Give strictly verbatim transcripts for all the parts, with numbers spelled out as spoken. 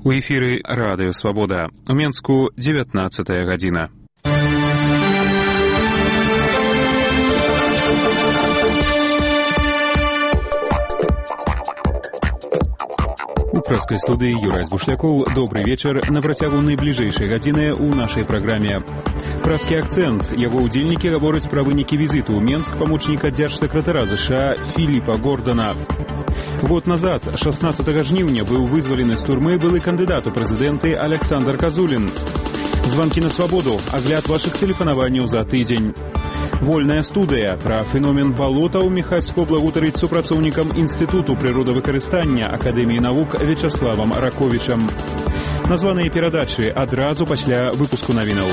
У эфіры Радыё Свабода. У Менску дзевятнаццатая гадзіна. У праскай студыі Юрай Збушлякоў. Добрый вечар. На працягу найбліжэйшай гадзіны ў нашай праграме. Праскі акцэнт. Яго ўдзельнікі гавораць пра вынікі візіту ў Менск памочніка дзяржсакратара ЗША Філіпа Гордана. Год назад, шаснаццатага жніўня, быў вызвалены з турмы былы кандыдат у прэзідэнты Аляксандр Казулін. Званкі на свабоду. Агляд вашых тэлефанаванняў за тыдзень. Вольная студыя. Пра феномен балотаў Міхацько благутарыць супрацоўнікам Інстытуту прыродавыкарыстання Акадэміі навук Вячаславам Раковічам. Названыя перадачы адразу пасля выпуску навінаў.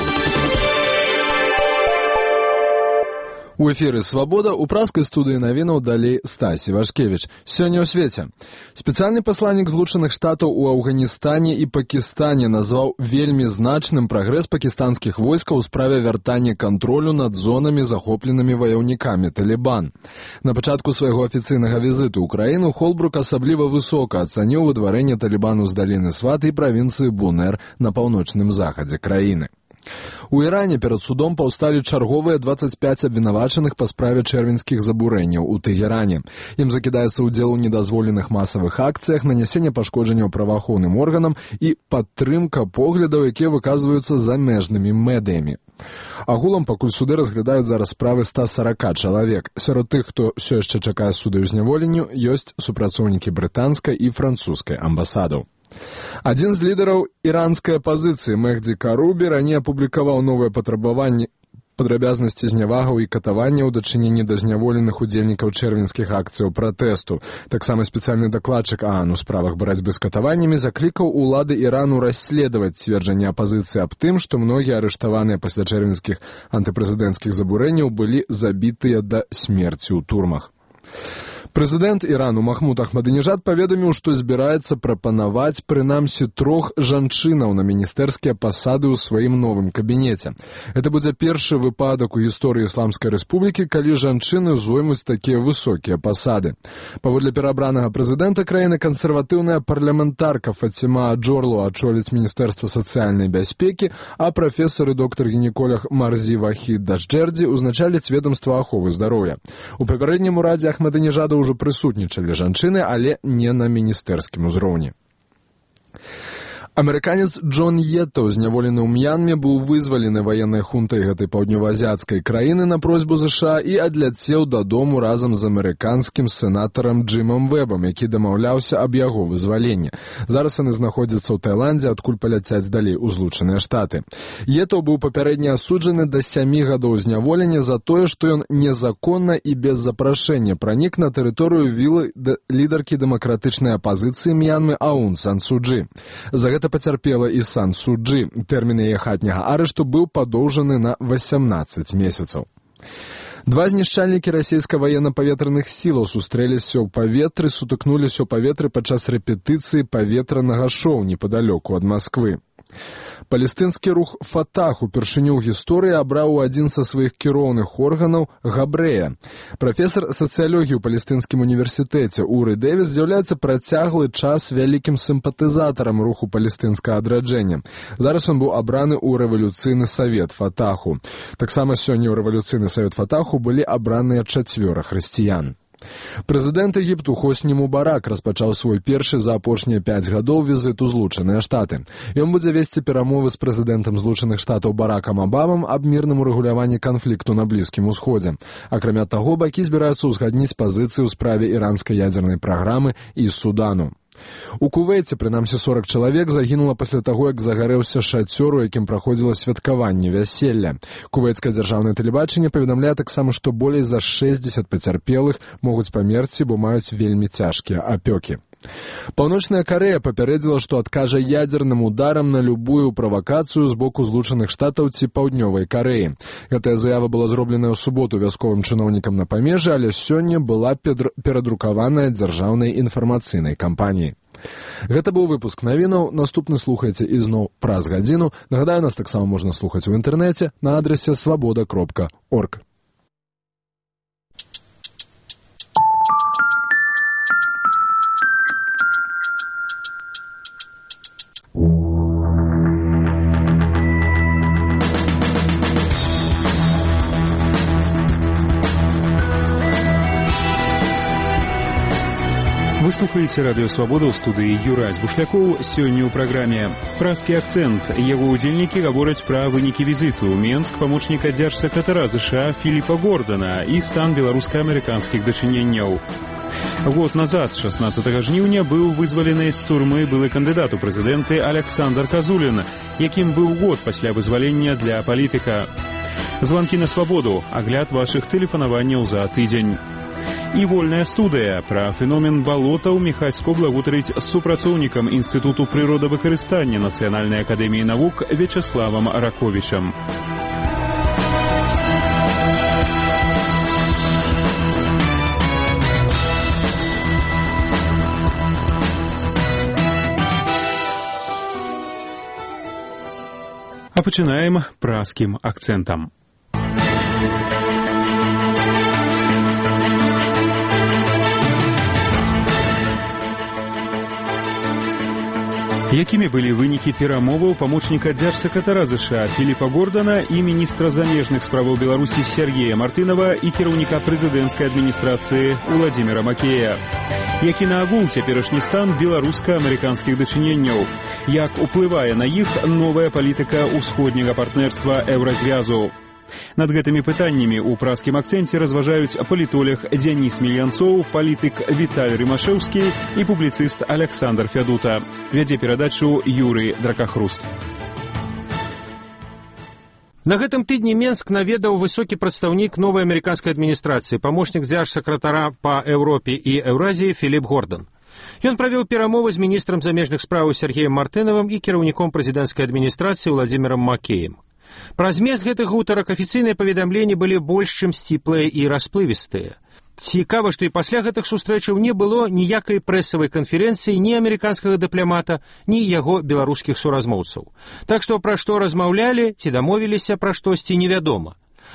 У эфіры «Свабода» у праскай студыі навінаў далей Стасі Вашкевіч. Сёння ў свеце. Спецыяльны пасланнік Злучаных Штатаў у Афганістане і Пакістане назваў вельмі значным прагрэс пакістанскіх войскаў у справе вяртання кантролю над зонамі, захопленымі ваяўнікамі Талібан. На пачатку свайго афіцыйнага візіту ў краіну Холбрук асабліва высока ацаніў выдварэнне Талібану з даліны Сват і правінцыі Бунер на паўночным захадзе краіны. У Іране перад судом паўсталі чарговыя дваццаць пяць абвінавачаных па справе чэрвеньскіх забурэнняў у Тэгеране. Ім закідаецца ўдзел у недазволеных масавых акцыях, нанясенне пашкоджанняў праваахоўным органам і падтрымка поглядаў, якія выказваюцца замежнымі медыямі. Агулам пакуль суды разглядаюць зараз справы ста сорока чалавек. Сярод тых, хто ўсё яшчэ чакае суду ў зняволенню, ёсць супрацоўнікі брытанскай і французскай амбасадаў. Адзін з лідараў іранскай апазіцыі Мехді Карубі раней апублікаваў новыя патрабаванні падрабязнасці знявагаў і катаванняў у дачыненні да зняволеных удзельнікаў чэрвеньскіх акцыяў пратэсту. Таксама спецыяльны дакладчык ААН у справах барацьбы з катаваннямі заклікаў улады Ірану расследаваць сцверджанне апазіцыі аб тым, што многія арыштаваныя пасля чэрвеньскіх антыпрэзідэнцкіх забурэнняў былі забітыя да смерці ў турмах. Прэзідэнт Ірану Махмуд Ахмадынежад паведаміў, што збіраецца прапанаваць прынамсі трох жанчынаў на міністэрскія пасады ў сваім новым кабінеце. Гэта будзе першы выпадак у гісторыі Ісламскай рэспублікі, калі жанчыны зоймуць такія высокія пасады. Паводле перабранага прэзідэнта краіны кансерватыўная парламентарка Фатима Джорлу ачоліць Міністэрства сацыяльнай бяспекі, а прафесар і доктар-гінеколог Марзі Вахід Дашджэрдзі узначаліць ведамства аховы здароўя. У папярэднім урадзе Ахмадынежада ўжо прысутнічалі жанчыны, але не на міністэрскім узроўні. Амерыканец Джон Еттаў, зняволены ў М'янме, быў вызвалены ваеннай хунтай гэтай паўднёваазіяцкай краіны на просьбу ЗША і адляцеў дадому разам з амерыканскім сенатарам Джимам Вэбам, які дамаўляўся аб яго вызваленні. Зараз яны знаходзяцца ў Таіландзе, адкуль паляцяць далей у Злучаныя Штаты. Еттаў быў папярэдне асуджаны да сямі гадоў зняволення за тое, што ён незаконна і без запрашэння пранік на тэрыторыю вілы лідаркі дэмакратычнай апазіцыі М'янмы Аун Сан Су Чжы. За гэта пацярпела і Сан Су Чжы. Тэрмін яе хатняга арышту быў падоўжаны на васямнаццаць месяцаў. Два знішчальнікі расійскай ваенна-паветраных сілаў сустрэліся ў паветры, сутыкнуліся ў паветры падчас рэпетыцыі паветранага шоу непадалёку ад Масквы. Палестынскі рух «Фатах» упершыню ў гісторыі абраў адзін са сваіх кіроўных органаў габрэя. Прафесар сацыялогіі ў палестынскім універсітэце Уры Дэвіс з'яўляецца працяглы час вялікім сімпатызатарам руху палестынскага адраджэння. Зараз ён быў абраны ў рэвалюцыйны савет «Фатаху». Таксама сёння ў рэвалюцыйны савет «Фатаху» былі абраныя чацвёра хрысціян. Прэзідэнт Егіпту Хосні Мубарак распачаў свой першы за апошнія пяць гадоў візіт у Злучаныя Штаты. Ён будзе весці перамовы з прэзідэнтам Злучаных Штатаў Баракам Абамам аб мірным урэгуляванні канфлікту на Блізкім Усходзе. Акрамя таго, бакі збіраюцца ўзгадніць пазіцыі ў справе іранскай ядзернай праграмы і Судану. У Кувейце, прынамсі сорок чалавек, загінула пасля таго, як загарэўся шацёр, у якім праходзіла святкаванне вяселля. Кувейцкае дзяржаўнае тэлебачанне паведамляе таксама, што болей за шэсцьдзесят пацярпелых могуць памерці, бо маюць вельмі цяжкія апёкі. Паўночная Карэя папярэдзіла, што адкажа ядзерным ударам на любую правакацыю з боку Злучаных Штатаў ці Паўднёвай Карэі. Гэтая заява была зробленая ў суботу вясковым чыноўнікам на памежжы, але сёння была перадрукаваная дзяржаўнай інфармацыйнай кампаніяй. Гэта быў выпуск навінаў. Наступны слухайце ізноў праз гадзіну. Нагадаю, нас таксама можна слухаць у інтэрнэце на адрасе свабода кропка орг. Вы слухаеце радыё Свабода, ў студыі Юрай Бушлякоў. Сёння ў праграме «Праскі акцэнт». Яго ўдзельнікі гавораць пра вынікі візіту ў Менск памочніка дзяржсакратара ЗША Філіпа Гордана і стан беларуска-амерыканскіх дачыненняў. Год назад, шаснаццатага жніўня, быў вызвалены з турмы былы кандыдат у прэзідэнты Аляксандр Казулін, якім быў год пасля вызвалення для палітыка. Званкі на свабоду, агляд вашых тэлефанаванняў за тыдзень. І вольная студыя пра феномен балотаў Міхацько благутарыць з супрацоўнікам Інстытуту прыродавыкарыстання Нацыянальнай акадэміі навук Вячаславам Раковічам. А пачынаем праскім акцэнтам. Якімі былі вынікі перамоваў памочніка дзяржсакратара ЗША Філіпа Гордана і міністра замежных справаў Беларусі Сергея Мартынова і кіраўніка прэзідэнцкай адміністрацыі Уладзіміра Макея? Які наогул цяперашні стан беларуска-амерыканскіх дачыненняў? Як уплывае на іх новая палітыка ўсходняга партнерства Еўразвязу? Над гэтымі пытаннямі ў праскім акцэнце разважаюць палітолог Дзяніс Мільянцоў, палітык Віталь Рымашэўскі і публіцыст Аляксандр Фядута. Вядзе перадачу Юрый Дракахруст. На гэтым тыдні Менск наведаў высокі прадстаўнік новай амерыканскай адміністрацыі, памочнік дзяржсакратара па Еўропе і Еўразіі Філіп Гордан. Ён правёў перамовы з міністрам замежных спраў Сергеем Мартынавым і кіраўніком прэзідэнцкай адміністрацыі Уладзімірам Макеем. Пра змест гэтых гутарак афіцыйныя паведамленні былі больш чым сціплыя і расплывістыя. Цікава, што і пасля гэтых сустрэчаў не было ніякай прэсавай канферэнцыі ні амерыканскага дыпламата, ні яго беларускіх суразмоўцаў. Так што пра што размаўлялі ці дамовіліся пра штосьці невядома.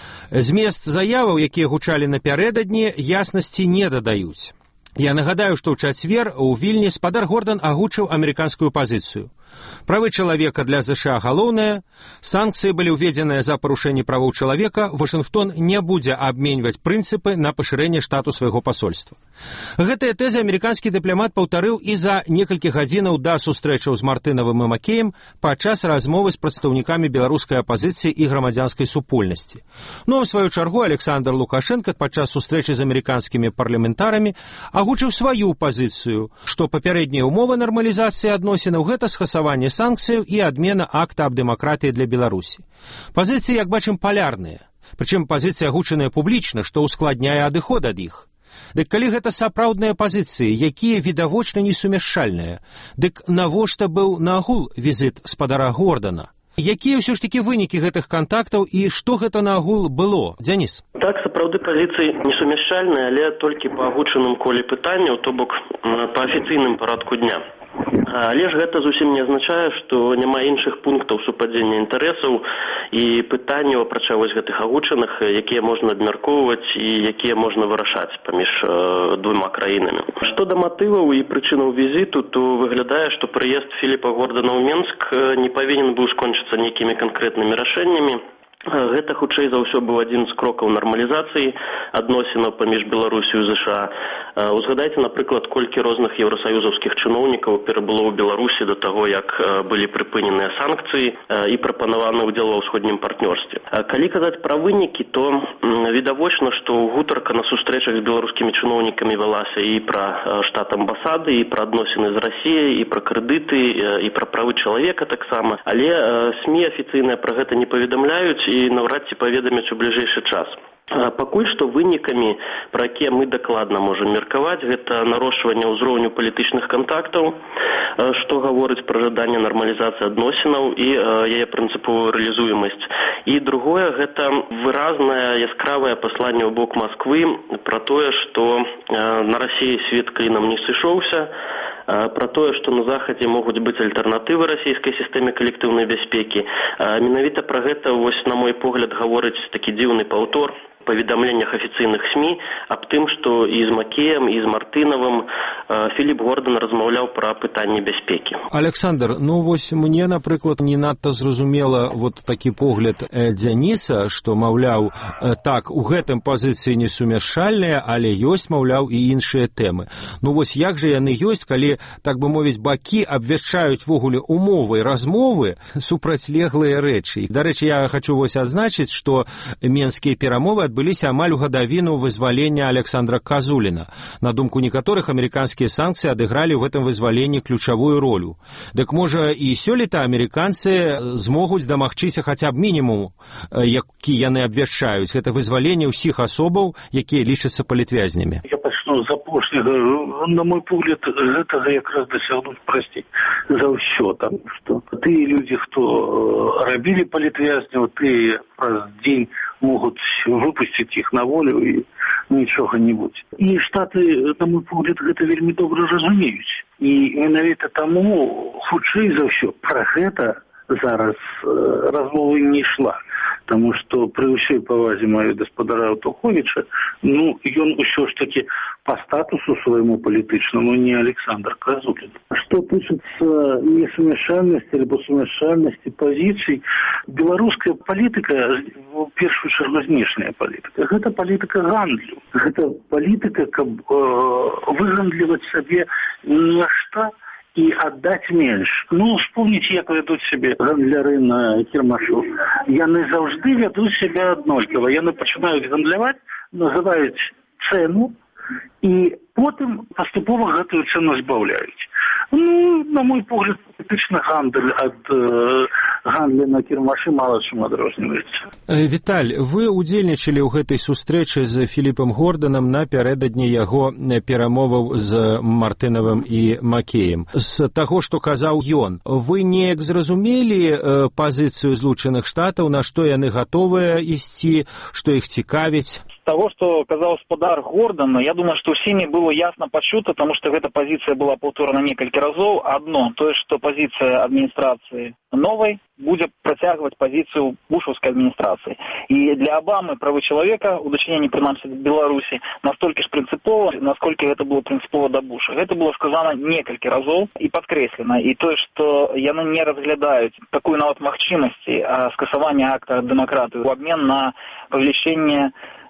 Змест заяваў, якія гучалі напярэдадні, яснасці не дадаюць. Я нагадаю, што ў чацвер у Вільні спадар Гордан агучыў амерыканскую пазіцыю. Правы чалавека для ЗША галоўнае, санкцыі былі ўведзеныя за парушэнне правоў чалавека, Вашынгтон не будзе абменьваць прынцыпы на пашырэнне штату свайго пасольства. Гэтыя тэзы амерыканскі дыпламат паўтарыў і за некалькі гадзінаў да сустрэчаў з Мартынавым і Макеем падчас размовы з прадстаўнікамі беларускай апазіцыі і грамадзянскай супольнасці. Ну, а ў сваю чаргу Александр Лукашенко падчас сустрэчы з амерыканскімі парламентарамі агучыў сваю пазіцыю, што папярэднія ўмовы нармалізацыі адносінаў гэта скасаванне санкцыяў і адмена акта аб дэмакратыі для Беларусі. Пазіцыі, як бачым, палярныя. Прычым пазіцыі агучаныя публічна, што ўскладняе адыход ад іх. Дык калі гэта сапраўдныя пазіцыі, якія відавочна несумяшчальныя, дык навошта быў наогул візіт спадара Гордана? Якія ўсё ж такі вынікі гэтых кантактаў і што гэта наогул было? Дзяніс. Так, сапраўды пазіцыі несумяшчальныя, але толькі па агучаным коле пытанняў, то бок па афіцыйным парадку дня. Але ж гэта зусім не азначае, што няма іншых пунктаў супадзення інтарэсаў і пытанняў апрача вось гэтых агучаных, якія можна абмяркоўваць і якія можна вырашаць паміж э, двума краінамі. Што да матываў і прычынаў візіту, то выглядае, што прыезд Філіпа Гордана ў Менск не павінен быў скончыцца нейкімі канкрэтнымі рашэннямі. Гэта, хутчэй за ўсё, быў адзін з крокаў нармалізацыі адносінаў паміж Беларусю і ЗША. Узгадайце, напрыклад, колькі розных еўрасаюзаўскіх чыноўнікаў перабыло ў Беларусі да таго, як былі прыпыненыя санкцыі і прапанаваны ўдзел ва ўсходнім партнёрстве. Калі казаць пра вынікі, то відавочна, што гутарка на сустрэчах з беларускімі чыноўнікамі вялася і пра штат амбасады, і пра адносіны з Расіяй, і пра крэдыты, і пра правы чалавека таксама. Але СМІ афіцыйныя пра гэта не паведамляюць і наўрад ці паведамяць у бліжэйшы час. Пакуль што вынікамі, пра якія мы дакладна можам меркаваць, гэта нарошчванне ўзроўню палітычных кантактаў, што гаворыць пра жаданне нармалізацыі адносінаў і яе прынцыповую рэалізуемасць. І другое, гэта выразнае яскравае пасланне ў бок Масквы пра тое, што на Расіі свет клінам не сышоўся, пра тое, што на Захадзе могуць быць альтэрнатывы расійскай сістэме калектыўнай бяспекі. Менавіта пра гэта, вось, на мой погляд, гаворыць такі дзіўны паўтор паведамленнях афіцыйных СМІ аб тым, што і з Макеем, і з Мартынавым Філіп Гордан размаўляў пра пытанні бяспекі. Александр, ну вось мне, напрыклад, не надта зразумела вот такі погляд Дзяніса, што, маўляў, так, у гэтым пазіцыі несумяшальныя, але ёсць, маўляў, і іншыя тэмы. Ну вось як жа яны ёсць, калі, так бы мовіць, бакі абвяшчаюць вогуле умовы размовы супрацьлеглыя рэчы. Дарэчы, я хочу вось адзначыць, што менскія перамовы адбыліся амаль у гадавіну вызвалення Александра Казуліна. На думку некаторых, амерыканскія санкцыі адыгралі ў гэтым вызваленні ключавую ролю. Дык можа і сёлета амерыканцы змогуць дамагчыся хаця б мінімуму, які яны абвяшчаюць. Гэта вызваленне ўсіх асобаў, якія лічацца палітвязнямі. Я пачну з апошняга. На мой погляд, гэтага якраз дасягнуць прасцей за ўсё. Там, што тыя людзі, хто рабілі палітвязняў, тыя праз дзень могуць выпусціць іх на волю і нічога не будзе. І Штаты, на мой погляд, гэта вельмі добра разумеюць. І менавіта таму, хутчэй за ўсё, пра гэта зараз размовы не ішла. Таму што пры ўсёй павазе маю гаспадара Аўтуховіча, ну, ён усё ж такі па статусу свайму палітычнаму не Александр Казулін. Што тычыцца несумяшальнасці альбо сумяшальнасці пазіцый, беларуская палітыка, в першую чаргу знешняя палітыка, гэта палітыка гандлю. Гэта палітыка, каб э, выгандліваць сабе нешта і аддаць менш. Ну, вспомніце, як вядуць сябе гандляры на кірмашу. Яны заўжды вядуць сябе аднолькава. Яны пачынаюць гандляваць, называюць цэну, і потым паступова гэтую цэну збаўляюць. Ну, на мой погляд, палітычны гандаль ад э, гандля на кірмашы мала чым адрозніваецца. Віталь, вы удзельнічалі ў гэтай сустрэчы з Філіпам Горданам напярэдадні яго перамоваў з Мартынавым і Макеем. З таго, што казаў ён, вы неяк зразумелі э, пазіцыю Злучаных Штатаў, на што яны гатовыя ісці, што іх цікавіць? Того, что казал гаспадар Гордан, я думаю, что всеми было ясно почуто, потому что эта позиция была повторена несколько разов. Одно, то есть, что позиция администрации новой будет протягивать позицию бушевской администрации. И для Обамы правы человека, у дочинения, принамсі, в Беларуси, настолько же принципово, насколько это было принципово до Буша. Это было сказано несколько разов и подкреслено. И то, что яны не разглядают такую нават махчимости скасования акта демократии в обмен на повеличение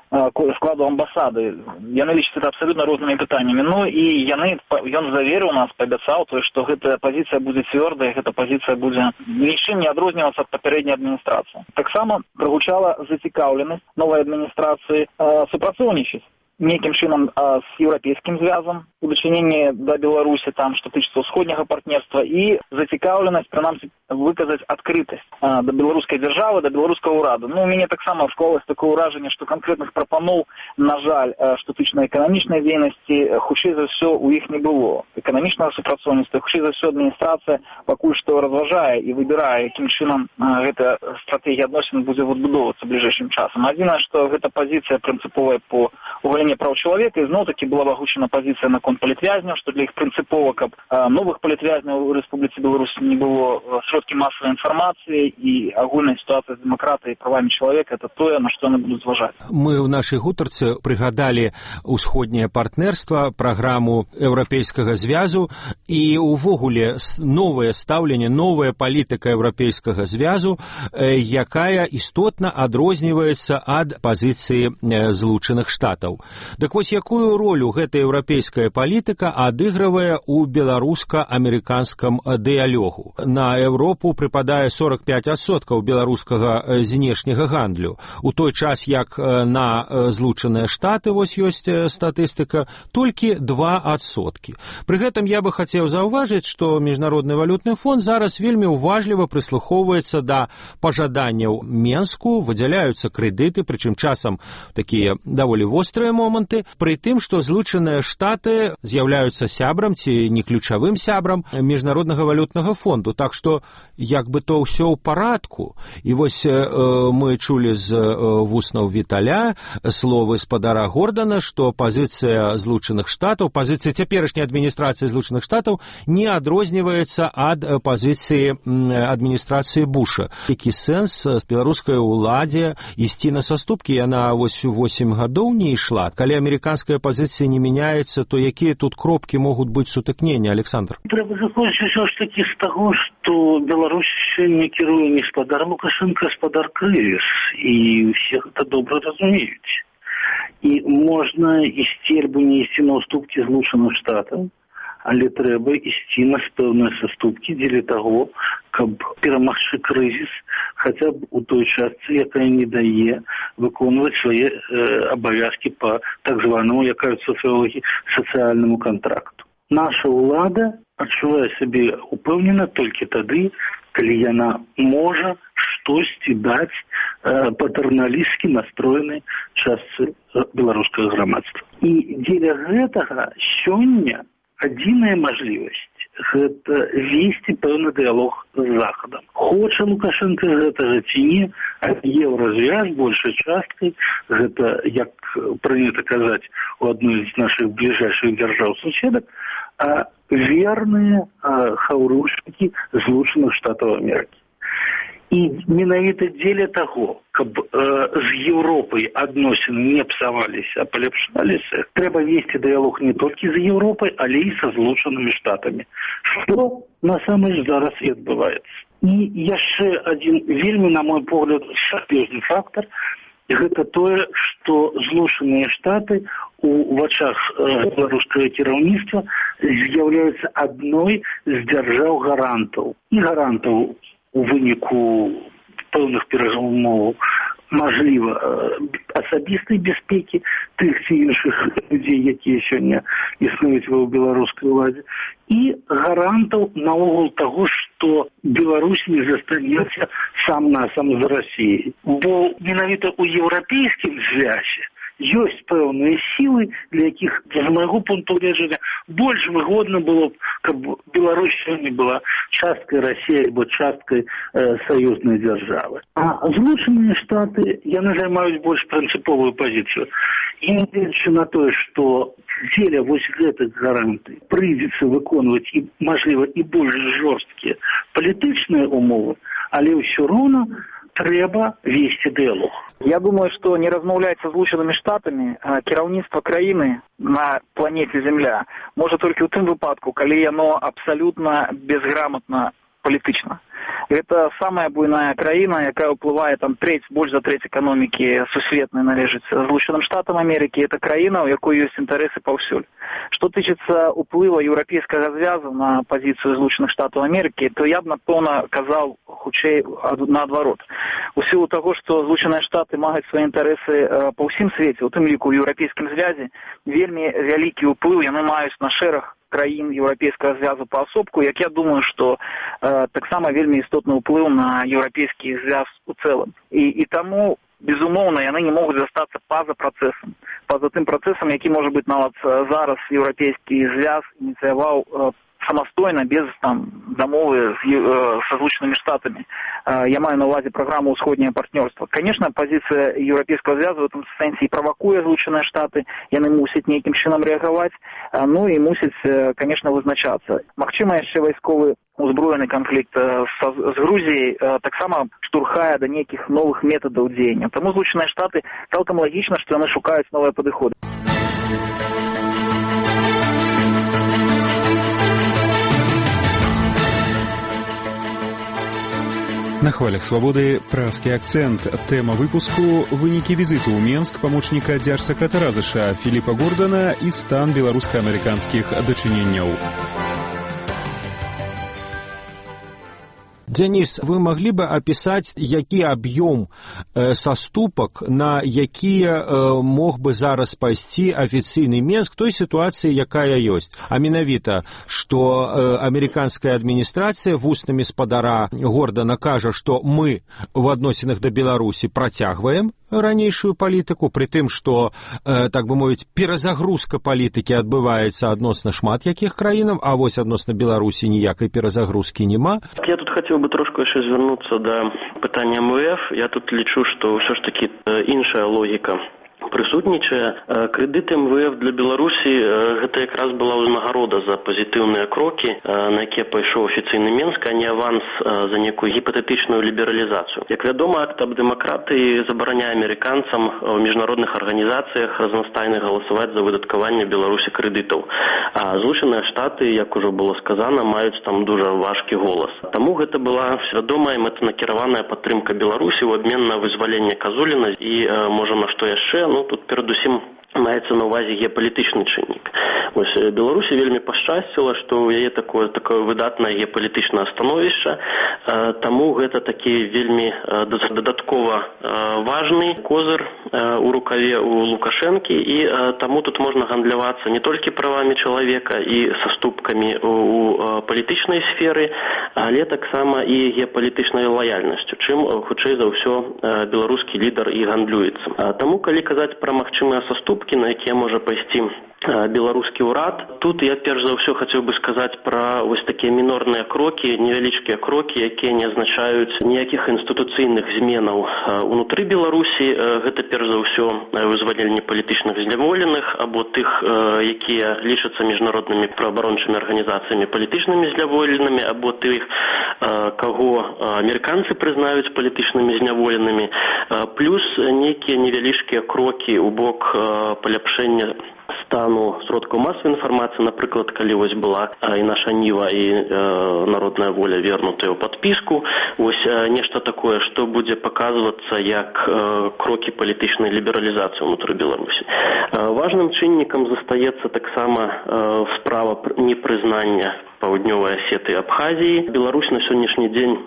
складу амбасады. Яны лічаць это абсолютно рознымі пытаннямі. Ну і яны, ён заверыў нас, паабяцаў, то, што гэта пазіцыя будзе цвёрдая, гэта пазіцыя будзе нічым не адрознівацца ад папярэдняй адміністрацыі. Таксама прагучала зацікаўленасць новай адміністрацыі супрацоўнічаць неким чынам а, с Европейским звязом, у дачыненні да Беларусі, там, што тычыцца ўсходняга партнерства, і зацікаўленасць, прынамсі, выказаць адкрытасць а, да беларускай дзяржавы, да беларускага ўраду. Ну, у мяне таксама склалось такое ўражанне, што канкрэтных прапаноў, на жаль, а, што тычна эканамічнай дзейнасці, хутчэй за ўсё у іх не было. Эканамічнага супрацоўніцтва, хутчэй за ўсё адміністрацыя пакуль што разважае і выбірае, якім чынам а, гэта стратэгія адносін будзе выбудоўвацца бліжэйшым часам. Адзінае, што гэта пазіцыя прынцыповая по угаленне прав чалавека, і зноў-такі была агучана пазіцыя наконт палітвязняў, што для іх прынцыпова, каб а, новых палітвязняў у Рэспубліцы Беларусь не было, сродкі масавай інфармацыі і агульная сітуацыя з дэмакратыяй і правамі чалавека, это тое, на што яны будуць зважаць. Мы ў нашай гутарцы прыгадалі ўсходняе партнерства, праграму Еўрапейскага звязу і ўвогуле новае стаўленне, новая палітыка Еўрапейскага звязу, якая істотна адрозніваецца ад пазіцыі Злучаных Штатаў. Дык вось якую ролю гэта еўрапейская палітыка адыгрывае ў беларуска-амерыканскім дыялогу? На Еўропу прыпадае сорок пять адсоткаў беларускага знешняга гандлю. У той час, як на Злучаныя Штаты, вось ёсць статыстыка, толькі два адсоткі. Пры гэтым я бы хацеў заўважыць, што Міжнародны валютны фонд зараз вельмі уважліва прыслухоўваецца да пажаданняў Менску, выдзяляюцца крэдыты, прычым часам такія даволі вострыя, моманты, пры тым, што Злучаныя Штаты з'яўляюцца сябрам ці не ключавым сябрам міжнароднага валютнага фонду. Так што як бы то ўсё ў парадку. І вось э, мы чулі з э, вуснаў Віталя словы спадара Гордана, што пазіцыя Злучаных Штатаў, пазіцыя цяперашняй адміністрацыі Злучаных Штатаў не адрозніваецца ад пазіцыі адміністрацыі Буша. Які сэнс з беларускай уладзе ісці на саступкі? Яна вось восемь гадоў не ішла. Калі амерыканская пазіцыя не мяняецца, то якія тут кропкі могуць быць сутыкнення, Александр? Трэба заходзіць усё ж такі з таго, што Беларусь не кіруе не спадар Лукашенко, а спадар крызіс, і ўсе гэта добра разумеюць. І можна ісці альбо не ісці на ўступкі Злучаных Штатаў, але трэба ісці на пэўныя саступкі дзеля таго, каб перамагчы крызіс хаця б у той частцы, якая не дае выконваць свае э, абавязкі па так званаму, як кажуць сацыёлагі, сацыяльнаму кантракту. Наша ўлада адчувае сябе упэўнена толькі тады, калі яна можа штосьці даць э, патэрналісцкі настроенай частцы беларускага грамадства. І дзеля гэтага сёння адзіная мажлівасць – гэта весці пэўны дыялог з Захадам. Хоча Лукашенко гэтага ці не, а еўразвяз большай часткай, гэта, як прынята казаць у адной з нашых бліжэйшых дзяржаў-суседак, а верныя а, хаўрушнікі Злучаных Штатаў Амерыкі. І менавіта дзеля таго, каб э, з Еўропай адносіны не псаваліся, а паляпшаліся, трэба весці дыялог не толькі з Еўропай, але і са Злучанымі Штатамі. Што насамрэч зараз і адбываецца. І яшчэ адзін вельмі, на мой погляд, сур'ёзны фактар – гэта тое, што Злучаныя Штаты у вачах э, беларускага кіраўніцтва з'яўляюцца адной з дзяржаў-гарантаў. І гарантаў у выніку пэўных перамоваў, мажліва, асабістай бяспекі тых ці іншых людзей, якія сёння існуюць ва беларускай уладзе, і гарантаў наогул таго, што Беларусь не застанецца сам-насам з Расіяй. Бо менавіта ў еўрапейскім звязе ёсць пэўныя сілы, для якіх, з майго пункту гледжання, больш выгодна было б, каб Беларусь сёння была часткай Расіі або часткай э, саюзнай дзяржавы. А Злучаныя Штаты, яны займаюць больш прынцыповую пазіцыю. І нягледзячы на тое, што дзеля вось гэтых гарантый прыйдзецца выконваць і, мажліва, і больш жорсткія палітычныя умовы, але ўсё роўна трэба весці дыялог. Я думаю, што не размаўляць са Злучанымі Штатамі кіраўніцтва краіны на планеце Земля можа толькі ў тым выпадку, калі яно абсалютна безграмотна палітычна. Гэта самая буйная краіна, якая ўплывае там трэць, больш за трэць эканомікі сусветнай належыць Злучаным Штатам Амерыкі. Гэта краіна, у якой ёсць інтарэсы паўсюль. Што тычыцца ўплыва еўрапейскага звязу на пазіцыю Злучаных Штатаў Амерыкі, то я б, напэўна, казаў хутчэй наадварот. У сілу таго, што Злучаныя Штаты маюць свае інтарэсы па ўсім свеце, у тым ліку ў еўрапейскім звязе, вельмі вялікі ўплыў яны маюць на шэраг краін еўрапейскага звязу паасобку, як я думаю, што э, таксама вельмі істотны ўплыў на еўрапейскі звяз у цэлым. І, і таму, безумоўна, яны не могуць застацца па-за працэсам. Па-за тым працэсам, які, можа быць, нават зараз еўрапейскі звяз ініцыяваў э, самастойна, без там дамовы з, э, са Злучанымі Штатамі. Э, я маю на ўвазе праграму «Усходняе партнёрства». Конечно, пазіцыя еўрапейскага звязу в этом сэнсе і правакуе Злучаныя Штаты, яны мусяць нейкім чынам рэагаваць, э, ну і мусяць, э, конечно, вызначацца. Магчыма, яшчэ вайсковы узброены канфлікт э, з, з Грузіяй э, таксама штурхае да нейкіх новых метадаў дзеяння. Таму Злучаныя Штаты цалкам лагічна, што яны шукаюць новыя падыходы. На хвалях свабоды празкі акцэнт. Тэма выпуску – вынікі візіту ў Менск памочніка дзяржсакратара ЗША Філіпа Гордана і стан беларуска-амерыканскіх дачыненняў. Денис, вы могли бы описать, які аб'ём э, саступак, на якія э, мог бы зараз пайсці афіцыйны Менск той сітуацыі, якая ёсць? А менавіта, што э, амерыканская адміністрацыя вуснамі спадара Гордана кажа, што мы в адносінах да Беларусі працягваем ранейшую палітыку, пры тым, што, э, так бы мовіць, перазагрузка палітыкі адбываецца адносна шмат якіх краінаў, а вось адносна Беларусі ніякай перазагрузкі няма. Я тут хацеў бы трошку яшчэ звярнуцца да пытання эм вэ эф. Я тут лічу, што ўсё ж такі іншая логіка прысутнічае. Крэдыт эм вэ эф для Беларусі гэта якраз была ўзнагарода за пазітыўныя крокі, на якія пайшоў афіцыйны Менск, а не аванс за некую гіпатэтычную лібералізацыю. Як вядома, акт аб дэмакратыі забараняе амерыканцам у міжнародных арганізацыях разнастайна галасаваць за выдаткаванне Беларусі крэдытаў. А Злучаныя Штаты, як ужо было сказана, маюць там дужа важкі голас. Таму гэта была свядомая мэтанакіраваная падтрымка Беларусі ў абмен на вызваленне Казуліна і, можа, на што яшчэ. Ну, тут перадусім маецца на ўвазе геапалітычны чыннік. Вось Беларусі вельмі пашчасціла, што ў яе такое такое выдатнае геапалітычнае становішча, таму гэта такі вельмі дадаткова важны козыр у рукаве у Лукашэнкі, і таму тут можна гандлявацца не толькі правамі чалавека і саступкамі у палітычнай сферы, але таксама і геапалітычнай лаяльнасцю, чым хутчэй за ўсё беларускі лідар і гандлюецца. Таму, калі казаць пра магчымыя саступкі, на якія можа пайсці беларускі ўрад, тут я перш за ўсё хацеў бы сказаць пра вось такія мінорныя крокі, невялічкія крокі, якія не азначаюць ніякіх інстытуцыйных зменаў унутры Беларусі. Гэта перш за ўсё вызваленне палітычных зняволеных або тых, якія лічацца міжнароднымі праабарончымі арганізацыямі палітычнымі зняволенымі, або тых, каго амерыканцы прызнаюць палітычнымі зняволенымі, плюс нейкія невялічкія крокі ў бок паляпшэння стану сродкаў масавай інфармацыі, напрыклад, калі вось была і наша Ніва, і э, народная воля вернутая ў падпіску, вось э, нешта такое, што будзе паказвацца як э, крокі палітычнай лібералізацыі ўнутры Беларусі. Э, важным чыннікам застаецца таксама э, справа непрызнання Паўднёвай Асеты і Абхазіі. Беларусь на сённяшні дзень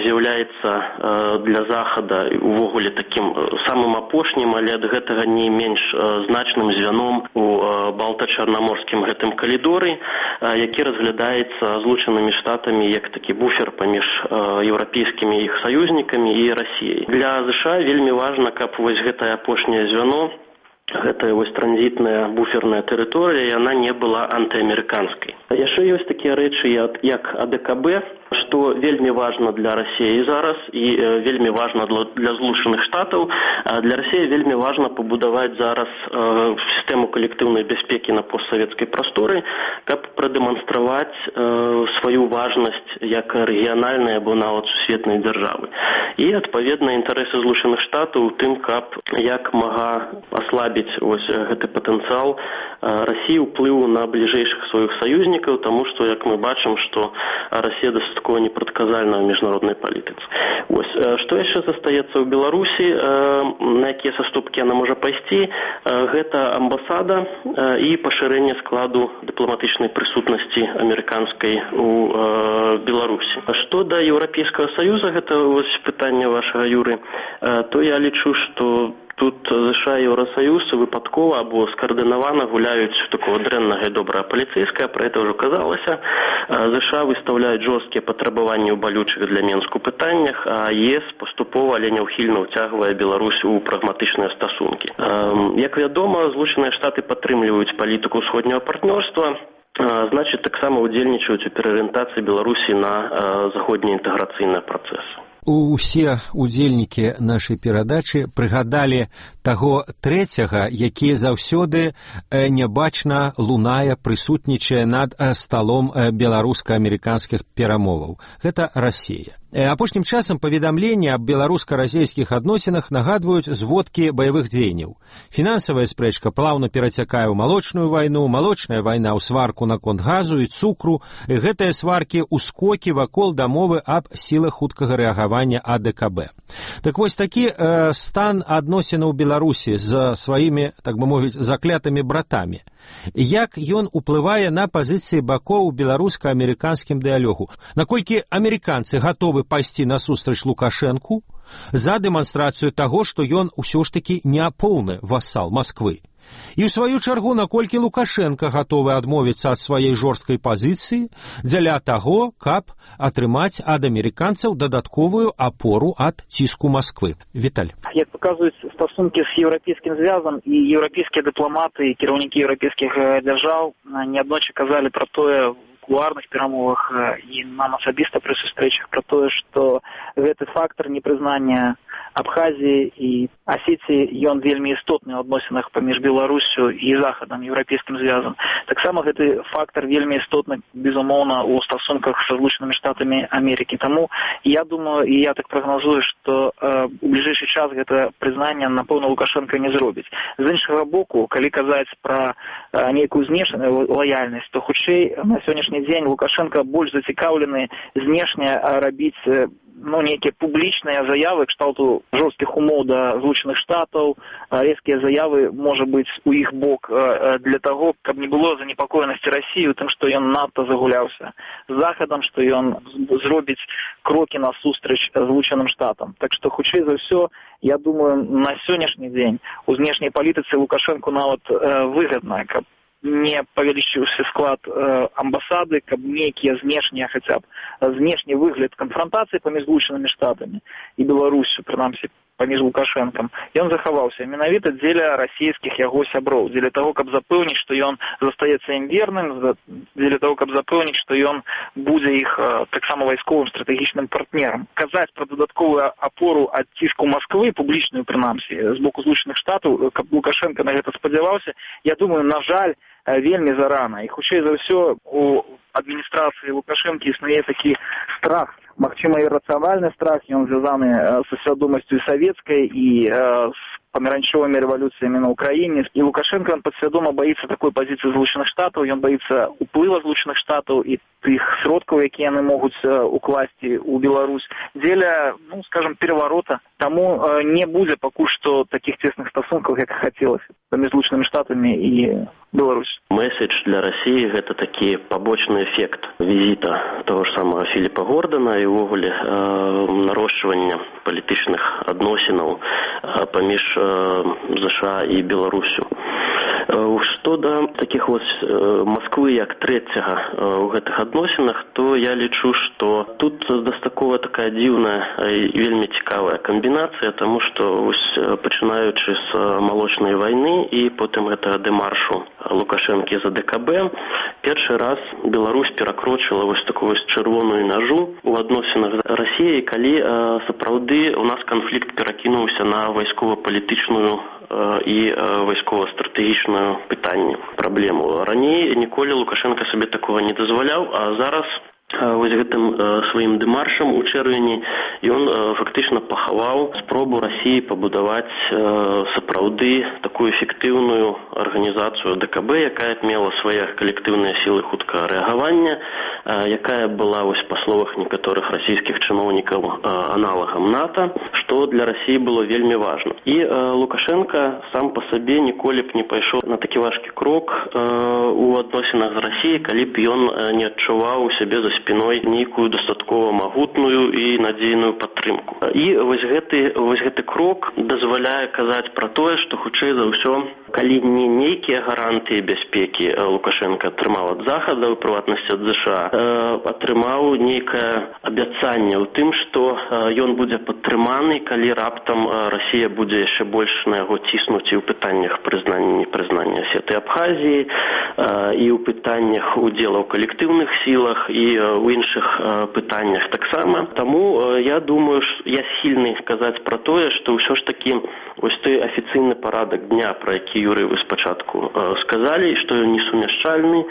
з'яўляецца для Захада увогуле такім самым апошнім, але ад гэтага не менш значным звяном у балта-чарнаморскім гэтым калідоры, які разглядаецца Злучанымі Штатамі як такі буфер паміж еўрапейскімі іх саюзнікамі і Расіяй. Для ЗША вельмі важна, каб вось гэтае апошняе звяно, гэтая вось транзітная буферная тэрыторыя, яна не была антыамерыканскай. Яшчэ ёсць такія рэчы, як А Дэ Ка Бэ, што вельмі важна для Расіі зараз і вельмі важна для Злучаных Штатаў. Для Расіі вельмі важна пабудаваць зараз сістэму калектыўнай бяспекі на постсавецкай прасторы, каб прадэманстраваць сваю важнасць як рэгіянальнай або нават сусветнай дзяржавы. І, адпаведна, інтарэсы Злучаных Штатаў у тым, каб як мага аслабіць вось гэты патэнцыял Расіі ўплыву на бліжэйшых сваіх саюзнікаў, таму што, як мы бачым, што Расія дастаткова непрадказальна ў міжнароднай палітыцы. Вось, што яшчэ застаецца ў Беларусі, на якія саступкі яна можа пайсці, гэта амбасада і пашырэнне складу дыпламатычнай прысутнасці амерыканскай у Беларусі. Што да Еўрапейскага Саюза, гэта вось пытанне вашага, Юры, то я лічу, што тут ЗША і Еўрасаюз выпадкова або скаардынавана гуляюць такого дрэннага і добрага паліцэйскага, пра гэта ўжо казалася. ЗША выстаўляюць жорсткія патрабаванні ў балючых для Менску пытаннях, а ЕС паступова, але няўхільна ўцягвае Беларусь у прагматычныя стасункі. Як вядома, Злучаныя Штаты падтрымліваюць палітыку ўсходняга партнёрства, значыць, таксама ўдзельнічаюць у пераарыентацыі Беларусі на заходнеінтэграцыйныя працэсы. Усе удзельнікі нашай перадачы прыгадалі таго трэцяга, які заўсёды нябачна лунае, прысутнічае над сталом беларуска-амерыканскіх перамоваў. Гэта Расія. Апошнім часам паведамленні аб беларуска-расійскіх адносінах нагадваюць зводкі баявых дзеянняў. Фінансавая спрэчка плаўна перацякае ў малочную вайну, малочная вайна ў сварку наконт газу і цукру, і гэтыя сваркі ў скокі вакол дамовы аб сілах хуткага рэагавання А Дэ Ка Бэ. Так вось такі э, стан адносінаў Беларусі з сваімі, так бы мовіць, заклятымі братамі. Як ён уплывае на пазіцыі бакоў у беларуска-амерыканскім дыялогу? Наколькі амерыканцы гатовы пайсці насустрач Лукашэнку за дэманстрацыю таго, што ён усё ж такі не поўны васал Масквы? І ў сваю чаргу, наколькі Лукашенко гатовы адмовіцца ад сваёй жорсткай пазіцыі дзеля таго, каб атрымаць ад амерыканцаў дадатковую апору ад ціску Масквы. Віталь. Як паказваюць стасункі з еўрапейскім звязам, і еўрапейскія дыпламаты, і кіраўнікі еўрапейскіх дзяржаў неаднойчы казалі пра тое, кулуарных перамовах і нам асабіста пры сустрэчах пра тое, што гэты фактар непрызнання Абхазіі і Асетіі, ён вельмі істотны ў адносінах паміж Беларусю і Захадам, еўрапейскім звязам. Таксама гэты фактар вельмі істотны, безумоўна, у стасунках са Злучанымі Штатамі Амерыкі. Таму я думаю, і я так прагназую, што э, у бліжэйшы час гэта прызнанне, напэўна, Лукашенко не зробіць. З іншага боку, калі казаць пра э, нейкую знешнюю лаяльнасць, то хутчэй на сённяшні дзень Лукашенко больш зацікаўлены знешне рабіць ну, нейкія публічныя заявы кшталту жорсткіх умоў да Злучаных Штатаў, рэзкія заявы, можа быць, у іх бок для таго, каб не было занепакоенасці Расіі, тым, што ён надта загуляўся з Захадам, што ён зробіць крокі насустрач Злучаным Штатам. Так што, хутчэй за ўсё, я думаю, на сённяшні дзень у знешняй палітыцы Лукашенку нават выгадна, каб не павялічыўся склад э, амбасады, каб нейкія знешнія, хаця б знешні выгляд канфронтацыі паміж Злучанымі Штатамі і Беларусю, прынамсі, паміж Лукашенкам, ён захаваўся менавіта дзеля расійскіх яго сяброў, дзеля таго, каб запэўніць, што ён застаецца ім верным, дзеля таго, каб запэўніць, што ён будзе іх э, таксама вайсковым стратэгічным партнерам. Казаць пра дадатковую апору ад ціску Масквы, публічную, прынамсі, з боку Злучаных Штатаў, каб Лукашенко на гэта спадзяваўся, я думаю, на жаль, вельмі зарана. І хутчэй за ўсё у адміністрацыі Лукашенкі існуе такі страх, магчыма, іррацыянальны страх, ён звязаны са свядомасцю савецкай і з памяранчовымі рэвалюцыямі на Ўкраіне. І Лукашенко, ён падсвядома баіцца такой пазіцыі Злучаных Штатаў, ён баіцца уплыва Злучаных Штатаў і тых сродкаў, якія яны могуць укласці ў Беларусь дзеля, ну, скажем, пераварота. Таму не будзе пакуль што такіх цесных стасункаў, як хацелася паміж Злучанымі Штатамі і Беларусь. Месседж для России – гэта такі побочны эфект візіта того ж самого Філіпа Гордана і ўвогуле э, нарошчвання палітычных адносінаў э, паміж э, ЗША і Беларусю. Э, што да такіх вось э, Москвы як трэцяга э, ў гэтых адносінах, то я лічу, што тут дастаткова такая дзіўная і вельмі цікавая камбінацыя, таму што вось пачынаючы з малочнай вайны і потым гэтага дэмаршу Лукашенкі за ДКБ, першы раз Беларусь перакрочыла вось такую вось чырвоную мяжу у адносінах з Расіяй, калі э, сапраўды у нас канфлікт перакінуўся на вайскова-палітычную э, і э, вайскова-стратэгічную пытанне, праблему. Раней ніколі Лукашенко сабе такога не дазваляў, а зараз вось гэтым э, сваім дэмаршам у чэрвені ён э, фактычна пахаваў спробу Расіі пабудаваць э, сапраўды такую эфектыўную арганізацыю ДКБ, якая мела свае калектыўныя сілы хуткага рэагавання, э, якая была вось па словах некаторых расійскіх чыноўнікаў э, аналагам НАТО, што для Расіі было вельмі важна. І э, Лукашенко сам па сабе ніколі б не пайшоў на такі важкі крок э, у адносінах з Расіяй, калі б ён э, не адчуваў у сябе за спиной нейкую дастаткова магутную і надзейную падтрымку. І вось гэты, вось гэты крок дазваляе казаць пра тое, што хутчэй за ўсё, калі не нейкія гарантыі бяспекі Лукашенко атрымаў ад Захада, у прыватнасці ад ЗША, атрымаў нейкае абяцанне ў тым, што ён будзе падтрыманы, калі раптам Расія будзе яшчэ больш на яго ціснуць і ў пытаннях прызнання, непрызнання Асеты і Абхазіі, і ў пытаннях удзела ў калектыўных сілах, і у іншых э, пытаннях таксама. Таму э, я думаю, ш, я схільны казаць пра тое, што ўсё ж такі вось той афіцыйны парадак дня, пра які, Юрый, вы спачатку э, сказалі, што ён несумяшчальны, э,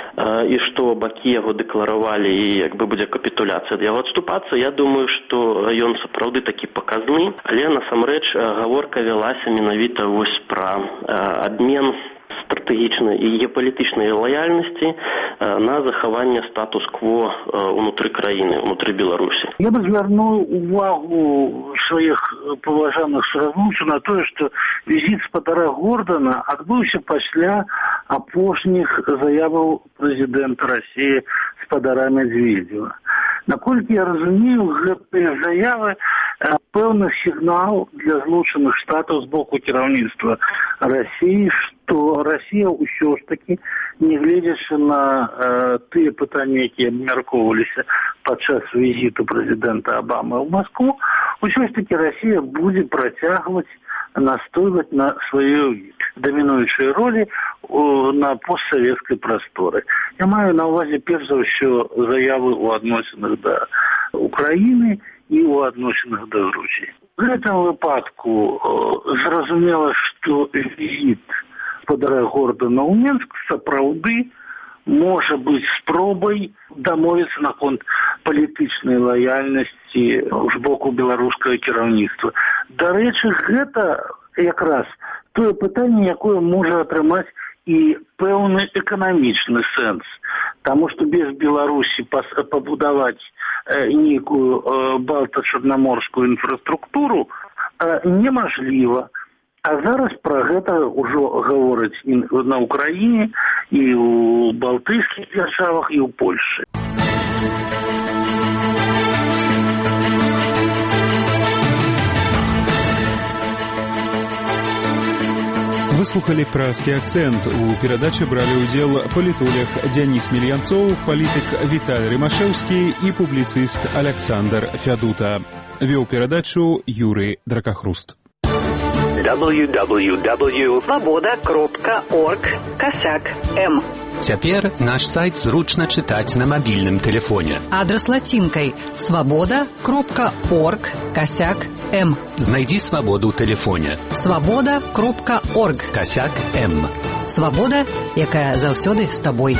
і што бакі яго дэкларавалі, і як бы будзе капітуляцыя ад яго адступацца, я думаю, што ён сапраўды такі паказны, але насамрэч э, гаворка вялася менавіта вось пра э, абмен стратэгічнай і геапалітычнай лаяльнасці на захаванне статус-кво ўнутры краіны, ўнутры Беларусі. Я бы звярнуў увагу сваіх паважаных суразмоўцаў на тое, што візіт спадара Гордана адбыўся пасля апошніх заяваў прэзідэнта Расіі спадара Медведзева. Наколькі я разумею, гэтыя заявы пэўны сігнал для злучаных штатаў з боку кіраўніцтва Расіі, што Расія ўсё ж такі, нягледзячы на э, тыя пытанні, якія абмяркоўваліся падчас візіту прэзідэнта Абамы ў Маскву, ўсё ж такі Расія будзе працягваць настойваць на сваёй дамінуючай ролі о, на постсавецкай прасторы. Я маю на ўвазе перш за ўсё заявы ў адносінах да Украіны і ў адносінах да Грузіі. В гэтым выпадку э, зразумела, што візіт спадара Гордана ў Менск сапраўды можа быць спробай дамовіцца наконт палітычнай лаяльнасці з боку беларускага кіраўніцтва. Дарэчы, гэта якраз тое пытанне, якое можа атрымаць і пэўны эканамічны сэнс. Таму што без Беларусі пабудаваць э, нейкую э, балта-чарнаморскую інфраструктуру э, немажліва. А зараз пра гэта ўжо гавораць і на Украіне, і ў балтыйскіх дзяржавах, і ў Польшы. Выслухали «Празкі акцент». У перадачы бралі ўдзел палітолог Дзяніс Мельянцоў, палітык Віталь Рымашэўскі і публіцыст Аляксандр Фядута. Вёў перадачу Юрый Дракахруст. дабл ю дабл ю дабл ю крапка свабода крапка орг касяк эм. Цяпер наш сайт зручна чытаць на мабільным тэлефоне. Адрас лацінкай свабода крапка орг касяк эм. Знайдзі свабоду ў тэлефоне. свабода крапка орг касяк эм. Свабода, якая заўсёды з табой.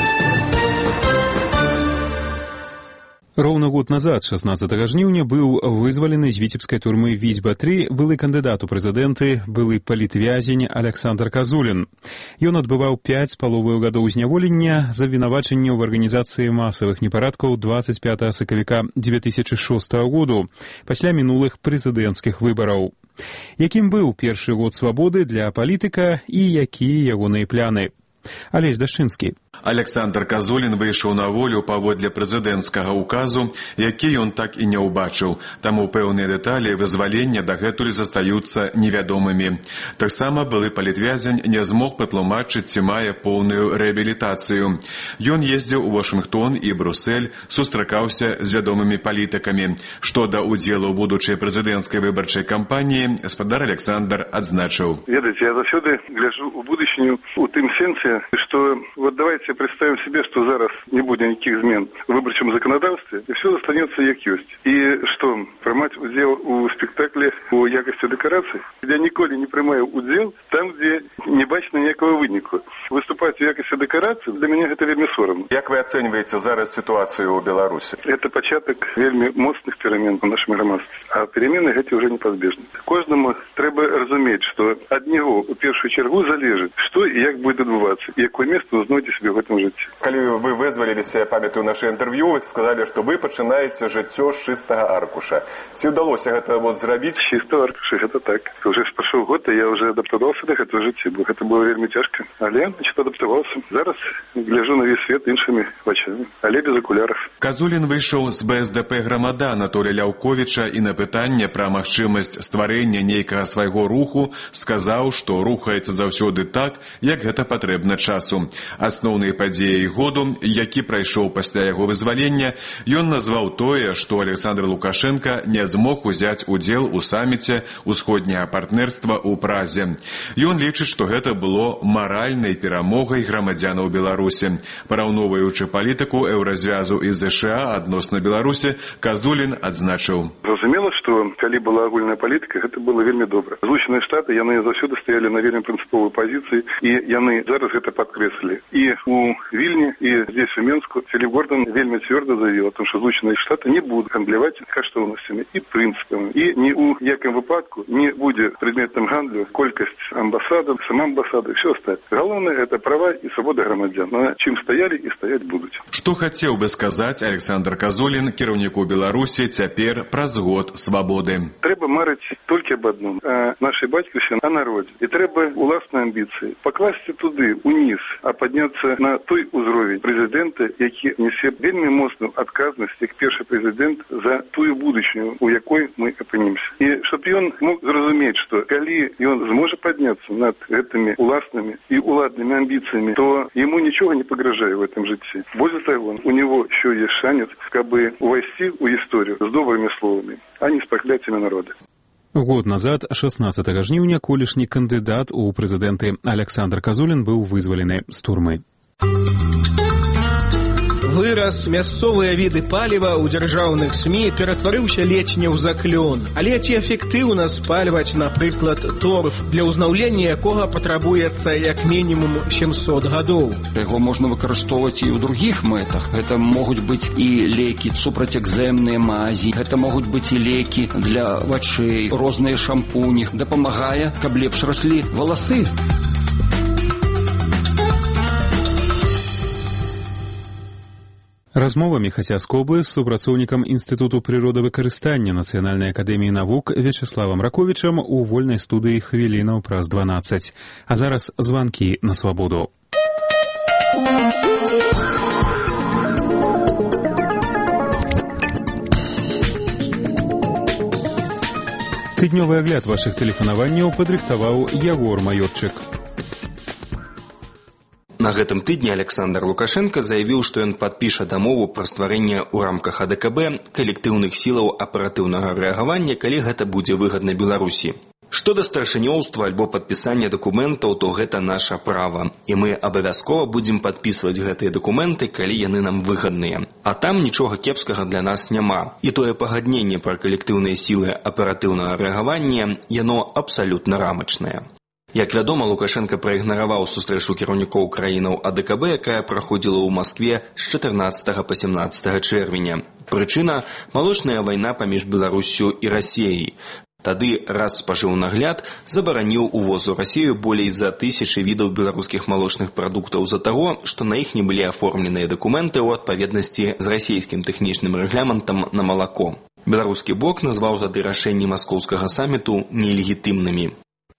Роўна год назад, шаснаццатага жніўня, быў вызвалены з віцебскай турмы Віцьба-тры былы кандыдат у прэзідэнты, былы палітвязень Аляксандр Казулін. Ён адбываў пяць з паловаю гадоў зняволення за абвінавачанне ў арганізацыі масавых непарадкаў дваццаць пятага сакавіка дзве тысячы шостага году, пасля мінулых прэзідэнцкіх выбараў. Якім быў першы год свабоды для палітыка і якія ягоныя пляны? Алесь Дашчынскі. Аляксандр Казулін выйшаў на волю паводле прэзідэнцкага ўказу, які ён так і не ўбачыў, таму пэўныя дэталі вызвалення дагэтуль застаюцца невядомымі. Таксама былы палітвязень не змог патлумачыць, ці мае поўную рэабілітацыю. Ён ездзіў у Вашынгтон і Брусэль, сустракаўся з вядомымі палітыкамі. Што да ўдзелу ў будучай прэзідэнцкай выбарчай кампаніі, спадар Аляксандр адзначыў. Ведаеце, я заўсёды гляджу ў будучыню у тым сэнсе, што вот давайте представим себе, что зараз не будет никаких измен в выборчем законодательстве, и все останется как есть. И что, принимать удел у спектакле у якости декораций? Я николи не принимаю удел там, где не бачно никакого вынику. Выступать в якости декораций для меня это вельми соромно. Как вы оцениваете зараз ситуацию в Беларуси? Это початок вельми моцных перемен в нашем громадстве. А перемены эти уже непозбежны. Кожному треба разуметь, что от него в первую чергу залежит, что и как будет отбываться, и какое место вы знаете себе в этом жыцці. Калі вы вызваліліся, я памятаю наше інтэрв'ю, вы сказалі, што вы пачынаеце жыццё з чыстага аркуша. Ці ўдалося гэта вот зрабіць? Чыстага аркуша, гэта так. Уже спрашоў год, я уже адаптаваўся да гэтага жыцця, бо гэта было вельмі цяжка. Але, значит, адаптаваўся. Зараз гляжу на весь свет іншымі вачамі, але без акуляров. Казулін выйшаў з бэ эс дэ пэ грамада Анатолія Ляўковіча і на пытанне пра магчымасць стварэння нейкага свайго руху сказаў, што рухаецца заўсёды так, як гэта патрэбна часу. Асноўныя падзеі году, які прайшоў пасля яго вызвалення, ён назваў тое, што Александр Лукашенко не змог узяць удзел у саміце ўсходняга партнерства ў Празе. Ён лічыць, што гэта было маральнай перамогай грамадзянаў Беларусі. Параўноўваючы палітыку еўразвязу і ЗША адносна Беларусі, Казулін адзначыў. Зразумела, што калі была агульная палітыка, гэта было вельмі добра. Злучаныя Штаты, яны заўсёды стаялі на вельмі прынцыповай пазіцыі, і яны зараз гэта падкрэслілі. І у Вильне и здесь, в Менску, Филипп Гордон вельми твердо заявил о том, что Соединенные Штаты не будут гандлевать каштовностями и принципами. И ни у яким выпадку не будет предметом гандлю колькость амбассады, сама амбассада и все остальное. Главное – это права и свобода громадян. На чем стояли и стоять будут. Что хотел бы сказать Александр Казулін, кіраўніку Беларусі, цяпер праз год свободы? Треба марыць только об одном – о нашей батьківщине, о народе. И треба уласные амбиции покласти туды, униз, а подняться на той узровень президента прэзідэнта, які нясе вельмі моцную адказнасць як першы прэзідэнт за тую будучыню, у якой мы апынемся. І щоб ён мог зразумець, што калі ён зможа падняцца над гэтымі уласнымі і уладнымі амбіцыямі, то яму нічога не пагражае в этом жыцці. Более того, у него еще есть шанец, кабы увайсці ў гісторыю з добрымі словамі, а не з пракляццямі народа. Год назад, шаснаццатага жніўня, колішні кандыдат у прэзідэнты Аляксандр Казулін быў вызвалены з турмы. Выраз мясцовыя віды паліва ў дзяржаўных СМІ ператварыўся ледзь не ў заклён. Але ці эфектыўна спальваць, напрыклад, торф, для ўзнаўлення якога патрабуецца як мінімум сямсот гадоў? Яго можна выкарыстоўваць і ў другіх мэтах. Гэта могуць быць і лекі, супрацекзэмныя мазі, гэта могуць быць і лекі для вачэй, розныя шампуні. Дапамагае, каб лепш раслі валасы. Размова Міхася Скоблы з супрацоўнікам Інстытуту прыродавыкарыстання Нацыянальнай акадэміі навук Вячеславам Раковічам у вольнай студыі хвілінаў праз дванаццаць. А зараз званкі на свабоду. Тыднёвы агляд вашых тэлефанаванняў падрыхтаваў Ягор Маёрчык. На гэтым тыдні Александр Лукашенко заявіў, што ён падпіша дамову пра стварэнне ў рамках А Дэ Ка Бэ калектыўных сілаў аператыўнага рэагавання, калі гэта будзе выгадна Беларусі. Што да старшынёўства альбо падпісання дакументаў, то гэта наша права. І мы абавязкова будзем падпісваць гэтыя дакументы, калі яны нам выгадныя. А там нічога кепскага для нас няма. І тое пагадненне пра калектыўныя сілы аператыўнага рэагавання, яно абсалютна рамачнае. Як вядома, Лукашенко праігнараваў сустрэчу кіраўнікоў краінаў А Дэ Ка Бэ, якая праходзіла ў Маскве з чатырнаццатага па сямнаццатага чэрвеня. Прычына – малочная вайна паміж Беларуссю і Расіяй. Тады Распажыўнагляд забараніў увоз у Расію болей за тысячы відаў беларускіх малочных прадуктаў з-за таго, што на іх не былі аформленыя дакументы ў адпаведнасці з расійскім тэхнічным рэгламентам на малако. Беларускі бок назваў тады рашэнні маскоўскага самміту нелегітымнымі.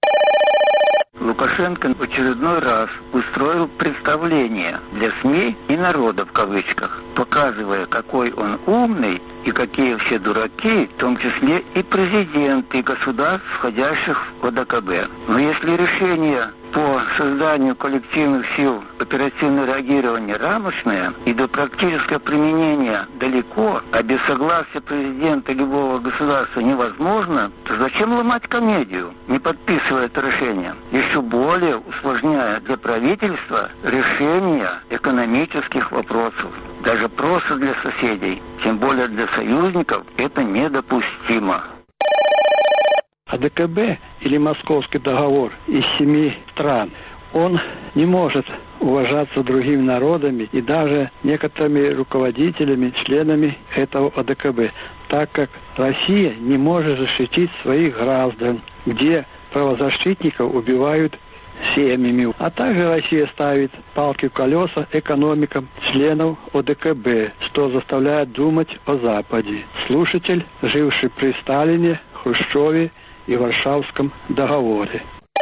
Лукашенко в очередной раз устроил представление для СМИ и народа в кавычках, показывая, какой он умный и какие все дураки, в том числе и президенты государств, входящих в А Дэ Ка Бэ. Но если решение по созданию коллективных сил оперативного реагирования рамочное и до практического применения далеко, а без согласия президента любого государства невозможно, то зачем ломать комедию, не подписывая это решение, еще более усложняя для правительства решение экономических вопросов. Даже просто для соседей, тем более для союзников, это недопустимо. А Дэ Ка Бэ или Московский договор из семи стран, он не может уважаться другими народами и даже некоторыми руководителями, членами этого А Дэ Ка Бэ, так как Россия не может защитить своих граждан, где правозащитников убивают семьями. А также Россия ставит палки в колеса экономикам членов О Дэ Ка Бэ, что заставляет думать о Западе. Слушатель, живший при Сталине, Хрущеве и Варшавском договоре.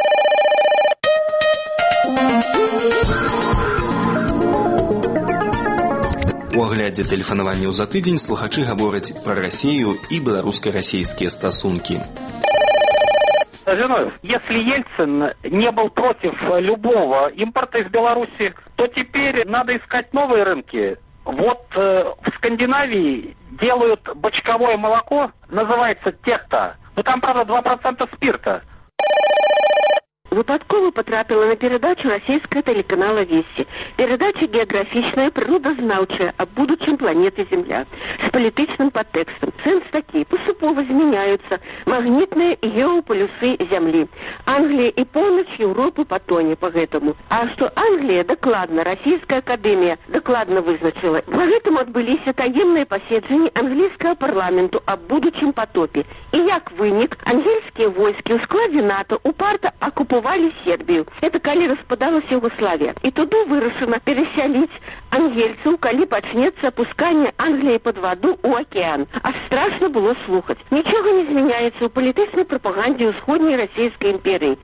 У аглядзе тэлефанаванняў за тыдзень слухачы гавораць пра Расію і беларуска-расійскія стасункі. Жиновьев, если Ельцин не был против любого импорта из Беларуси, то теперь надо искать новые рынки. Вот э, в Скандинавии делают бочковое молоко, называется техта, но там, правда, два процента спирта. Випадково потрапила на передачу российского телеканала «Вести». Передача географичная, природознавчая, о будущем планеты Земля, с политичным подтекстом. Сенс такие: поступово зміняються магнітні геополюси Земли. Англия и полночь Европы по тоне по этому. А что Англия докладно, Российская академия докладно вызначила. По этому отбылись таемные поседжения английского парламенту об будущем потопе. И як вынік, ангельские войски в складе НАТО упарто оккупировали Сербию. Это коли распадалась Югославия. И туду вырашено переселить ангельцев, коли почнется опускание Англии под воду у океан. Аж страшно было слухать. Ничего не изменяется в политической пропаганде Усходней Российской империи.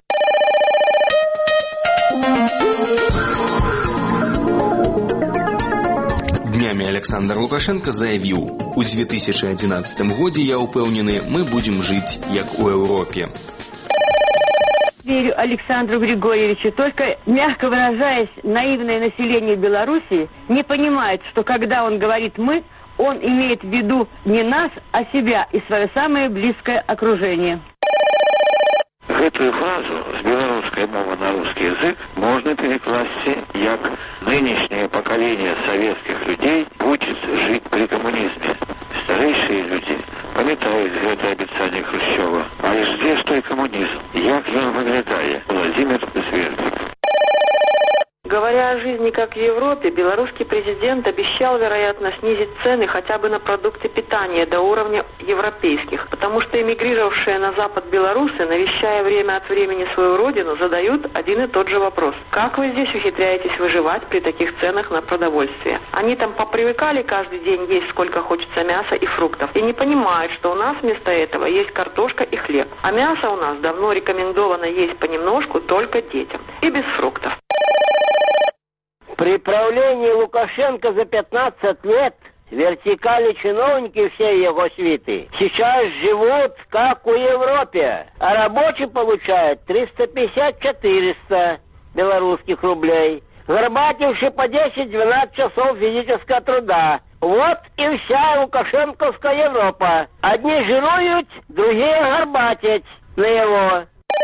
Днямі Александр Лукашенко заявіў: «У две тысячи одиннадцатом годзе, я упэўнены, мы будем жить, як у Европе». Верю Александру Григорьевичу, только, мягко выражаясь, наивное население Беларуси не понимает, что когда он говорит «мы», он имеет в виду не нас, а себя и свое самое близкое окружение. Гэтую фразу з беларускай мовы на русский язык можно перекласти як «нынешнее поколение советских людей будет жить при коммунизме». Старейшие люди памятают это обещание Хрущева. А где ж той коммунизм? Як он выглядает? Владимир Звердик. Говоря о жизни как в Европе, белорусский президент обещал, вероятно, снизить цены хотя бы на продукты питания до уровня европейских, потому что эмигрировавшие на Запад белорусы, навещая время от времени свою родину, задают один и тот же вопрос. Как вы здесь ухитряетесь выживать при таких ценах на продовольствие? Они там попривыкали каждый день есть сколько хочется мяса и фруктов и не понимают, что у нас вместо этого есть картошка и хлеб. А мясо у нас давно рекомендовано есть понемножку только детям и без фруктов. При правлении Лукашенко за пятнадцать лет вертикали чиновники всей его свиты сейчас живут как у Европе, а рабочий получает триста пятьдесят - четыреста белорусских рублей, горбативший по десять-двенадцать часов физического труда. Вот и вся лукашенковская Европа. Одни жируют, другие горбатят на его.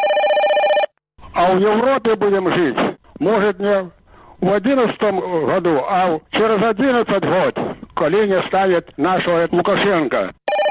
А в Европе будем жить, может, не в одиннадцатом году, а через одиннадцать год, коли не ставит нашего Лукашенко.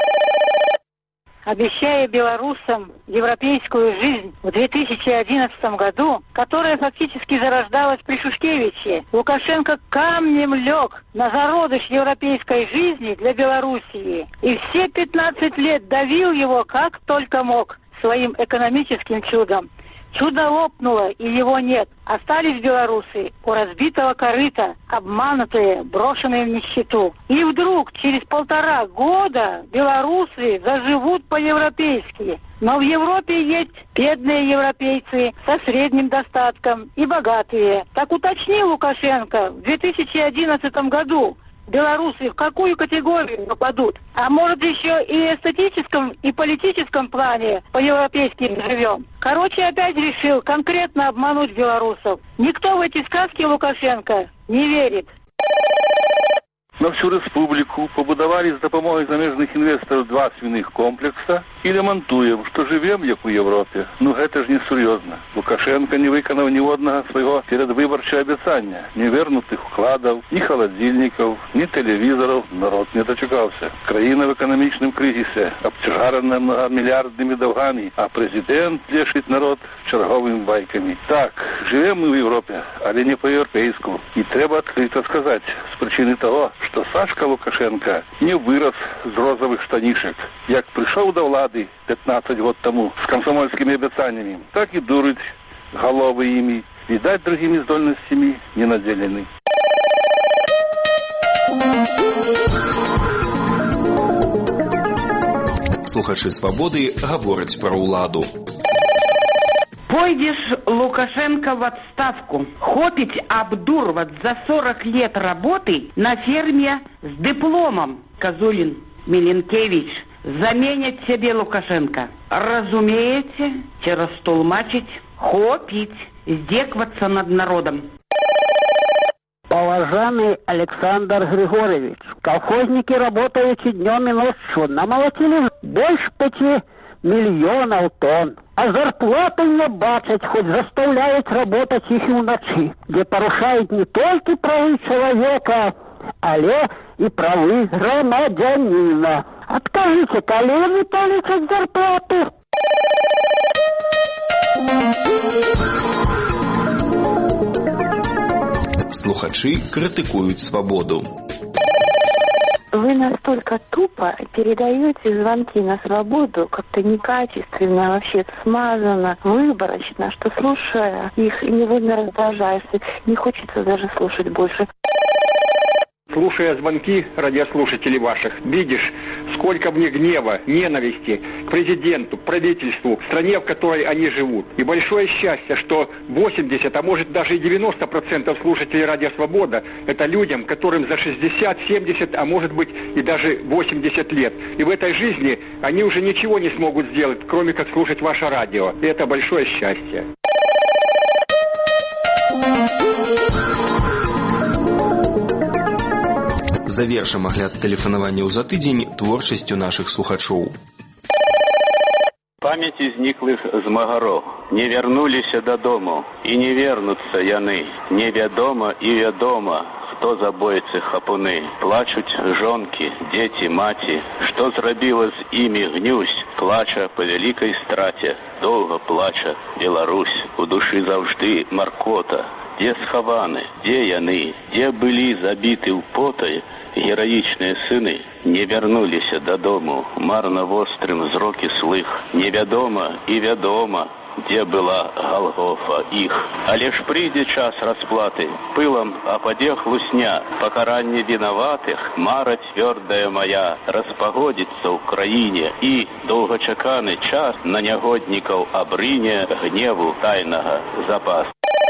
Обещая белорусам европейскую жизнь в две тысячи одиннадцатом году, которая фактически зарождалась при Шушкевиче, Лукашенко камнем лег на зародыш европейской жизни для Белоруссии и все пятнадцать лет давил его как только мог своим экономическим чудом. Чудо лопнуло, и его нет. Остались белорусы у разбитого корыта, обманутые, брошенные в нищету. И вдруг, через полтора года, белорусы заживут по-европейски. Но в Европе есть бедные европейцы со средним достатком и богатые. Так уточнил Лукашенко в две тысячи одиннадцатом году. Белорусы в какую категорию попадут? А может, еще и в эстетическом, и политическом плане по-европейски живем? Короче, опять решил конкретно обмануть белорусов. Никто в эти сказки Лукашенко не верит. На всю республику побудовали з допомогою заміжних інвесторів два свиних комплекси і ремонтуємо, що живемо, як у Європі. Ну, це ж не серйозно. Лукашенко не виконав ні одного свого передвиборчого обіцяння. Ні вернутих вкладів, ні холодильників, ні телевізорів народ не дочекався. Країна в економічному кризисі, обтяжарена многомільярдними довгами, а президент лишить народ черговими байками. Так, живемо ми в Європі, але не по-європейську. І треба відкрито сказати, з причини того, что Сашка Лукашенко не вырос з розовых штанишек. Як пришел до влады пятнадцать год тому с комсомольскими обещаниями, так и дурить головы ими, видать, другими здольностями не наделены. Слухачы «Свабоды» гавораць пра ўладу. Пойдешь, Лукашенко, в отставку. Хопить обдурвать за сорок лет работы на ферме с дипломом. Козулин, Миленкевич, заменят себе Лукашенко. Разумеете, через толмачить, хопить, издеваться над народом. Уважаемый Александр Григорьевич, колхозники, работающие днем и ночью, намолотили больше пяти миллионов тонн. А зарплаты не бачать, хоть заставляют работать их и вночи, где порушают не только правы человека, але и правы громадянина. Откажите, коллеги, получат зарплату. Слухачи критикують «Свободу». Вы настолько тупо передаете звонки на «Свободу», как-то некачественно, вообще смазано, выборочно, что, слушая их, невольно раздражаешься, не хочется даже слушать больше. Слушая звонки радиослушателей ваших, видишь, сколько в них гнева, ненависти к президенту, правительству, стране, в которой они живут. И большое счастье, что восемьдесят, а может даже и девяносто процентов слушателей «Радио Свобода» — это людям, которым за шестьдесят, семьдесят, а может быть и даже восемьдесят лет. И в этой жизни они уже ничего не смогут сделать, кроме как слушать ваше радио. И это большое счастье. Завершым агляд тэлефанаванняў за тыдзень творчасцю нашых слухачоў. Памяці зніклых змагароў не вярнуліся дадому, і не вернуцца яны. Невядома і вядома, хто забойцы хапуны. Плачуць жонкі, дзеці, маці. Што зрабіла з імі гнюсь? Плача па вялікай страце, доўга плача Беларусь. У душы заўжды маркота. Дзе схаваны, дзе яны, дзе былі забіты ў потай гераічныя сыны, не вярнуліся дадому, марна вострым зрокі слых. Невядома і вядома, дзе была Галгофа іх. Але ж прыйдзе час расплаты, пылам ападзе хлусня, пакаранне вінаватых, мара цвёрдая моя, распагодзіцца ў краіне, і доўгачаканы час на нягоднікаў абрыне гневу тайнага запас.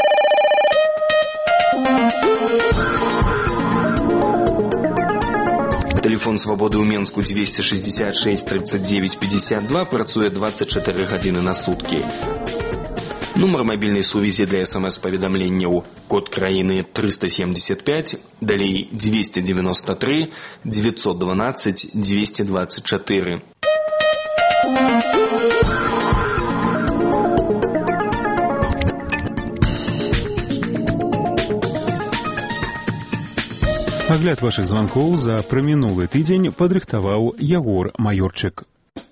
Телефон свободы ў Менску двести шестьдесят шесть тридцать девять пятьдесят два працуе двадцать четыре гадзіны на суткі. Нумар мабільнай сувязі для смс-паведамленняў код краіны триста семьдесят пять, далей двести девяносто три девятьсот двенадцать двести двадцать четыре. Агляд вашых званкоў за прамінулы тыдзень падрыхтаваў Ягор Маёрчык.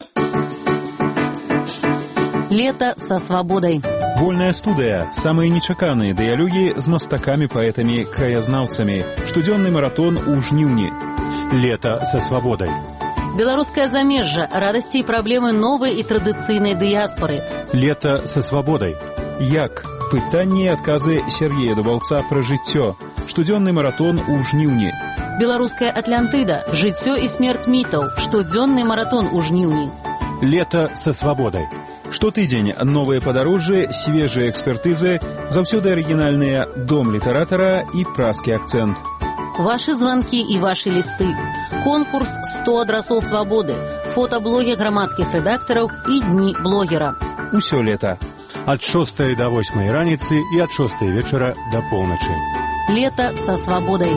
Лето со свободой. Вольная студыя. Самыя нечаканыя дыялогі з мастакамі, паэтамі, краязнаўцамі. Штодзённы маратон у жніўні. Лето со свободой. Белорусское замежжа. Радости и проблемы новой и традыцыйнай дыяспоры. Лето со свободой. Як? Пытанні і адказы Сергея Дубаўца пра жыццё. Штодзённы маратон у жніўні. Беларуская Атлантыда. Жыццё і смерць мітаў. Штодзённы маратон у жніўні. Лето со свободой. Штотыдзень новыя падарожжы, свежыя экспертызы, заўсёды арыгінальныя дом літаратара і праскі акцэнт. Ваши звонки и ваши листы. Конкурс сто адрасоў свободы. Фотоблогі грамадскіх рэдактараў і дні блогера. Усё лета. Ад шостай да восьмай раніцы і ад шостай вечара да поўначы. Лето со свободой.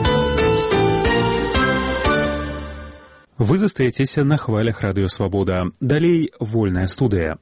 Вы застаецеся на хвалях Радыё Свабода. Далей вольная студыя.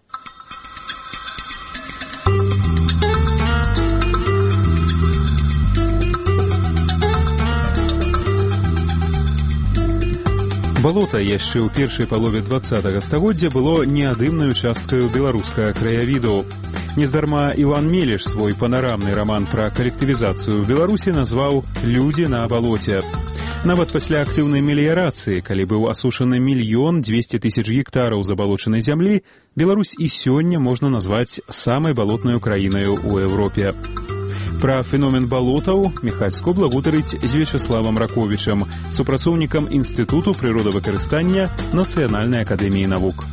Балота яшчэ ў першай палове двадцатага стагоддзя было неадымнаю часткаю беларускага краявіду. Нездарма Іван Мелеш свой панарамны раман пра калектывізацыю ў Беларусі назваў «Людзі на балоце». Нават пасля актыўнай меліярацыі, калі быў асушаны мільён дзвесце тысяч гектараў забалочанай зямлі, Беларусь і сёння можна назваць самай балотнаю краінаю ў Еўропе. Пра феномен балотаў Міхась Скобла гутарыць з Вячеславам Раковічам, супрацоўнікам Інстытуту прыродавыкарыстання Нацыянальнай акадэміі навук.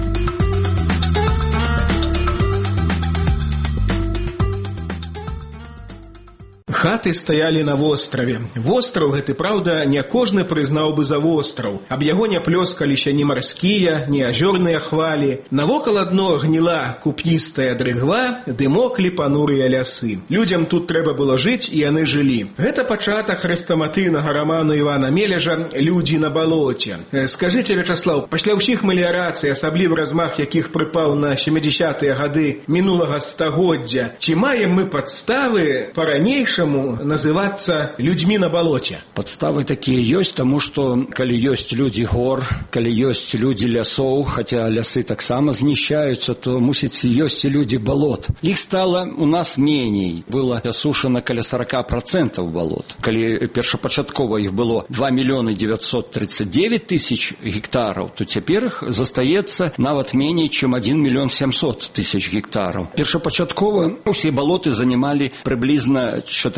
Хаты стаялі на востраве. Востраў гэты, праўда, не кожны прызнаў бы за востраў. Аб яго не плёскаліся ні марскія, ні азёрныя хвалі. Навокал адно гніла купністая дрыгва, ды моклі панурыя лясы. Людзям тут трэба было жыць, і яны жылі. Гэта пачатак хрэстаматыйнага раману Івана Мележа «Людзі на балоце». Скажыце, Вячаслаў, пасля ўсіх меліярацый, асаблівы размах якіх прыпаў на сямідзясятыя гады мінулага стагоддзя, ці маем мы падставы па-ранейшаму называться людьми на болоте? Подставы такие есть, тому что калі есть люди гор, калі есть люди лясоў, хотя лясы таксама знішчаюцца, то мусіць ёсць і люди болот. Их стало у нас меней. Было асушана каля сорок процентов болот. Калі першапачаткова их было два миллиона девятьсот тридцать девять тысяч гектаров, то цяпер их застаецца нават меней, чем один миллион семьсот тысяч гектаров. Першапачаткова усе болоты занимали приблизно четыре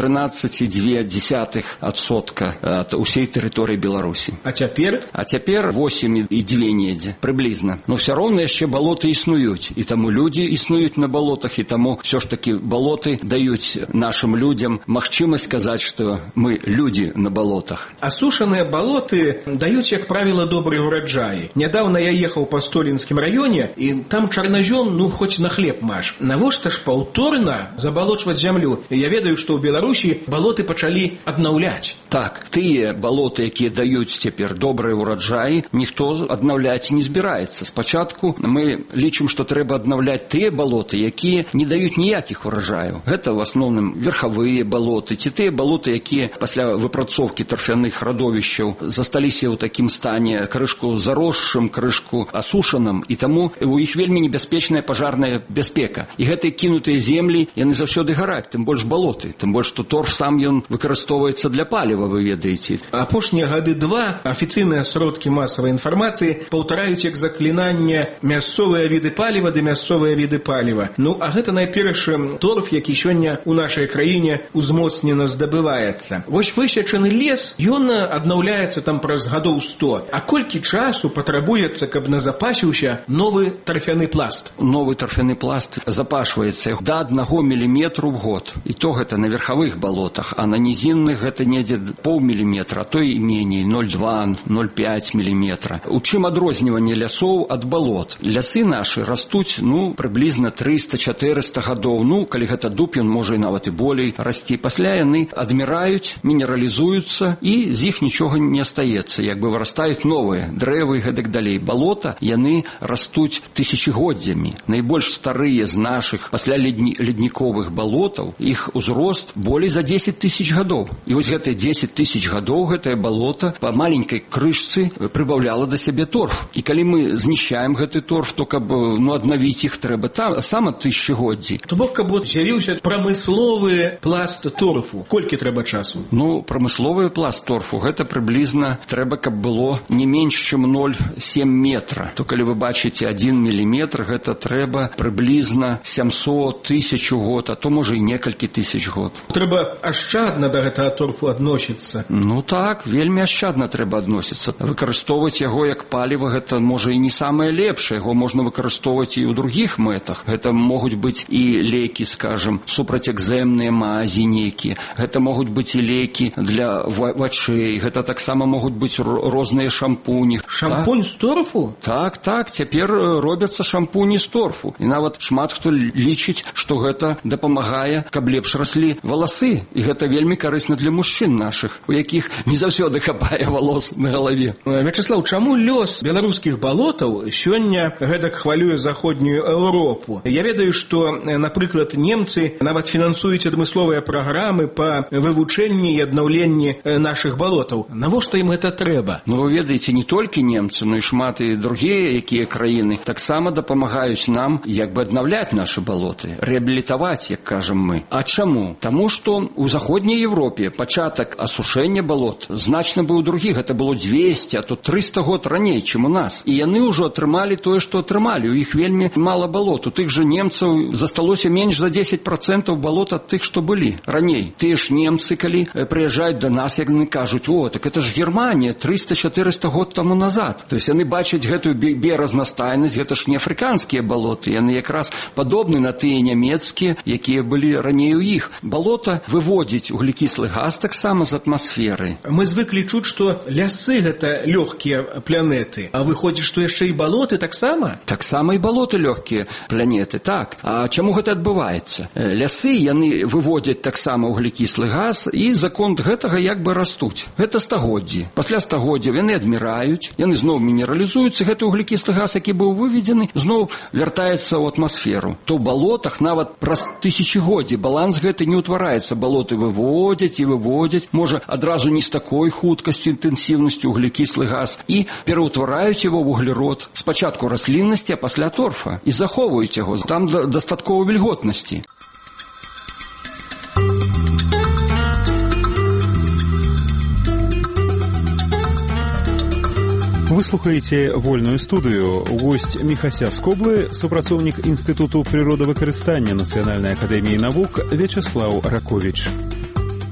тринадцать целых две десятых адсотка ад усей тэрыторыі Беларусі. А цяпер? А цяпер восемь і две недзе, прыблізна. Но все роўна яшчэ балоты існуюць, і таму людзі існуюць на балотах, і таму все ж таки балоты даюць нашим людям магчымасць сказаць, што мы людзі на балотах. Асушаныя балоты даюць, як правіла, добрыя ўраджаі. Нядаўна я ехаў па Столінскім раёне, і там чарназём, ну, хоць на хлеб маш. Навошта ж паўторна забалочваць зямлю? Я ведаю, што ў Беларусі балоты пачалі аднаўляць. Так, тыя балоты, якія даюць цяпер добрыя ўраджаі, ніхто аднаўляць не збіраецца. Спачатку мы лічым, што трэба аднаўляць тыя балоты, якія не даюць ніякіх ураджаяў. Гэта в асноўным верхавыя балоты, ці тыя балоты, якія пасля выпрацоўкі тарфяных радовішчаў засталіся ў такім стане крышку заросшым, крышку асушаным, і таму у іх вельмі небяспечная пажарная бяспека. І гэтыя кінутыя землі, яны заўсёды гараць, тым больш балоты, тым больш, што торф сам ён выкарыстоўваецца для паліва, вы ведаеце. Апошнія гады два афіцыйныя сродкі масавай інфармацыі паўтараюць як заклінанне мясцовыя віды паліва ды мясцовыя віды паліва. Ну, а гэта найперш торф, які сёння ў нашай краіне узмоцнена здабываецца. Вось высечаны лес, ён аднаўляецца там праз гадоў сто. А колькі часу патрабуецца, каб назапасіўся новы тарфяны пласт? Новы тарфяны пласт запашваецца да аднаго міліметру в год. І то гэта на верхавых балотах, а на нізінных гэта недзе паўміліметра, а то і меней, ноль два - ноль пять міліметра. У чым адрозніванне лясоў ад балот? Лясы нашы растуць, ну, прыблізна трыста-чатырыста гадоў. Ну, калі гэта дуб, ён можа і нават і болей расці. Пасля яны адміраюць, мінералізуюцца, і з іх нічога не астаецца. Як бы вырастаюць новыя дрэвы і гэтак далей. Балота, яны растуць тысячагоддзямі. Найбольш старыя з нашых пасля ледні, ледніковых балотаў, іх узрост болей за дзесяць тысяч гадоў. І вось гэтыя дзесяць тысяч гадоў гэтае балота па маленькай крышцы прыбаўляла да сябе торф. І калі мы знішчаем гэты торф, то каб ну, аднавіць іх трэба там сама тысячагоддзі. То бок, каб з'явіўся прамысловы пласт торфу, колькі трэба часу? Ну, прамысловы пласт торфу, гэта прыблізна трэба, каб было не менш, чым ноль цэлых сем метра. То калі вы бачыце адзін міліметр, гэта трэба прыблізна сямсот тысяч год, а то можа і некалькі тысяч год. Трэба ашчадна да гэтага торфу адносіцца. Ну так, вельмі ашчадна трэба адносіцца. Выкарыстоўваць яго як паліва, гэта можа і не самае лепшае. Яго можна выкарыстоўваць і ў другіх мэтах. Гэта могуць быць і лекі, скажем, супрацьэкзэмныя мазі нейкія. Гэта могуць быць і лекі для вачэй. Гэта таксама могуць быць розныя шампуні. Шампунь з торфу? Так, так, цяпер робяцца шампуні з торфу. І нават шмат хто лічыць, што гэта дапамагае, каб лепш раслі валасы. І гэта вельмі карысна для мужчын нашых, у якіх не заўсёды хапае валос на галаве. Вячеслав, чаму лёс беларускіх балотаў сёння гэтак хвалюе заходнюю Еўропу? Я ведаю, што, напрыклад, немцы нават фінансуюць адмысловыя праграмы па вывучэнні і аднаўленні нашых балотаў. Навошта ім гэта трэба? Ну, вы ведаеце, не толькі немцы, но і шмат і другія, якія краіны таксама дапамагаюць нам як бы аднаўляць нашы балоты, рэабілітаваць, як кажам мы. А чаму? Таму што ў заходняй Еўропе пачатак асушэння балот значна быў другі. Гэта было дзвесце, а то трыста год раней, чым у нас. І яны ўжо атрымалі тое, што атрымалі. У іх вельмі мала балот. У тых жа немцаў засталося менш за дзесяць працэнтаў балот ад тых, што былі раней. Тыя ж немцы, калі прыязджаюць да нас, як яны кажуць: о, так это ж Германія трыста-чатырыста год таму назад. То есть яны бачаць гэтую біяразнастайнасць, гэта ж не афрыканскія балоты, яны якраз падобны на тыя нямецкія, якія былі раней у іх. Балота выводзіць вуглекіслы газ таксама з атмасферы. Мы звыклі чуць, што лясы гэта лёгкія планеты, а выходзіць, што яшчэ і балоты таксама? Таксама і балоты лёгкія планеты, так. А чаму гэта адбываецца? Лясы, яны выводзяць таксама вуглекіслы газ, і за конт гэтага як бы растуць. Гэта стагоддзі. Пасля стагоддзяў яны адміраюць, яны зноў мінералізуюцца, гэты вуглекіслы газ, які быў выведзены, зноў вяртаецца ў атмасферу. То ў балотах нават праз тысячагоддзі баланс гэты не ўтвараецца. Балоты выводзяць і выводзяць, можа адразу не з такой хуткасцю, інтэнсіўнасцю вуглекіслы газ, і пераўтвараюць яго ў вуглерод. Спачатку расліннасці, а пасля торфа. І захоўваюць яго. Там дастаткова вільготнасці. Вы слухаеце вольную студыю. Госць Міхася з Коблы, супрацоўнік Інстытуту прыродавыкарыстання Нацыянальнай акадэміі навук Вячеслав Раковіч.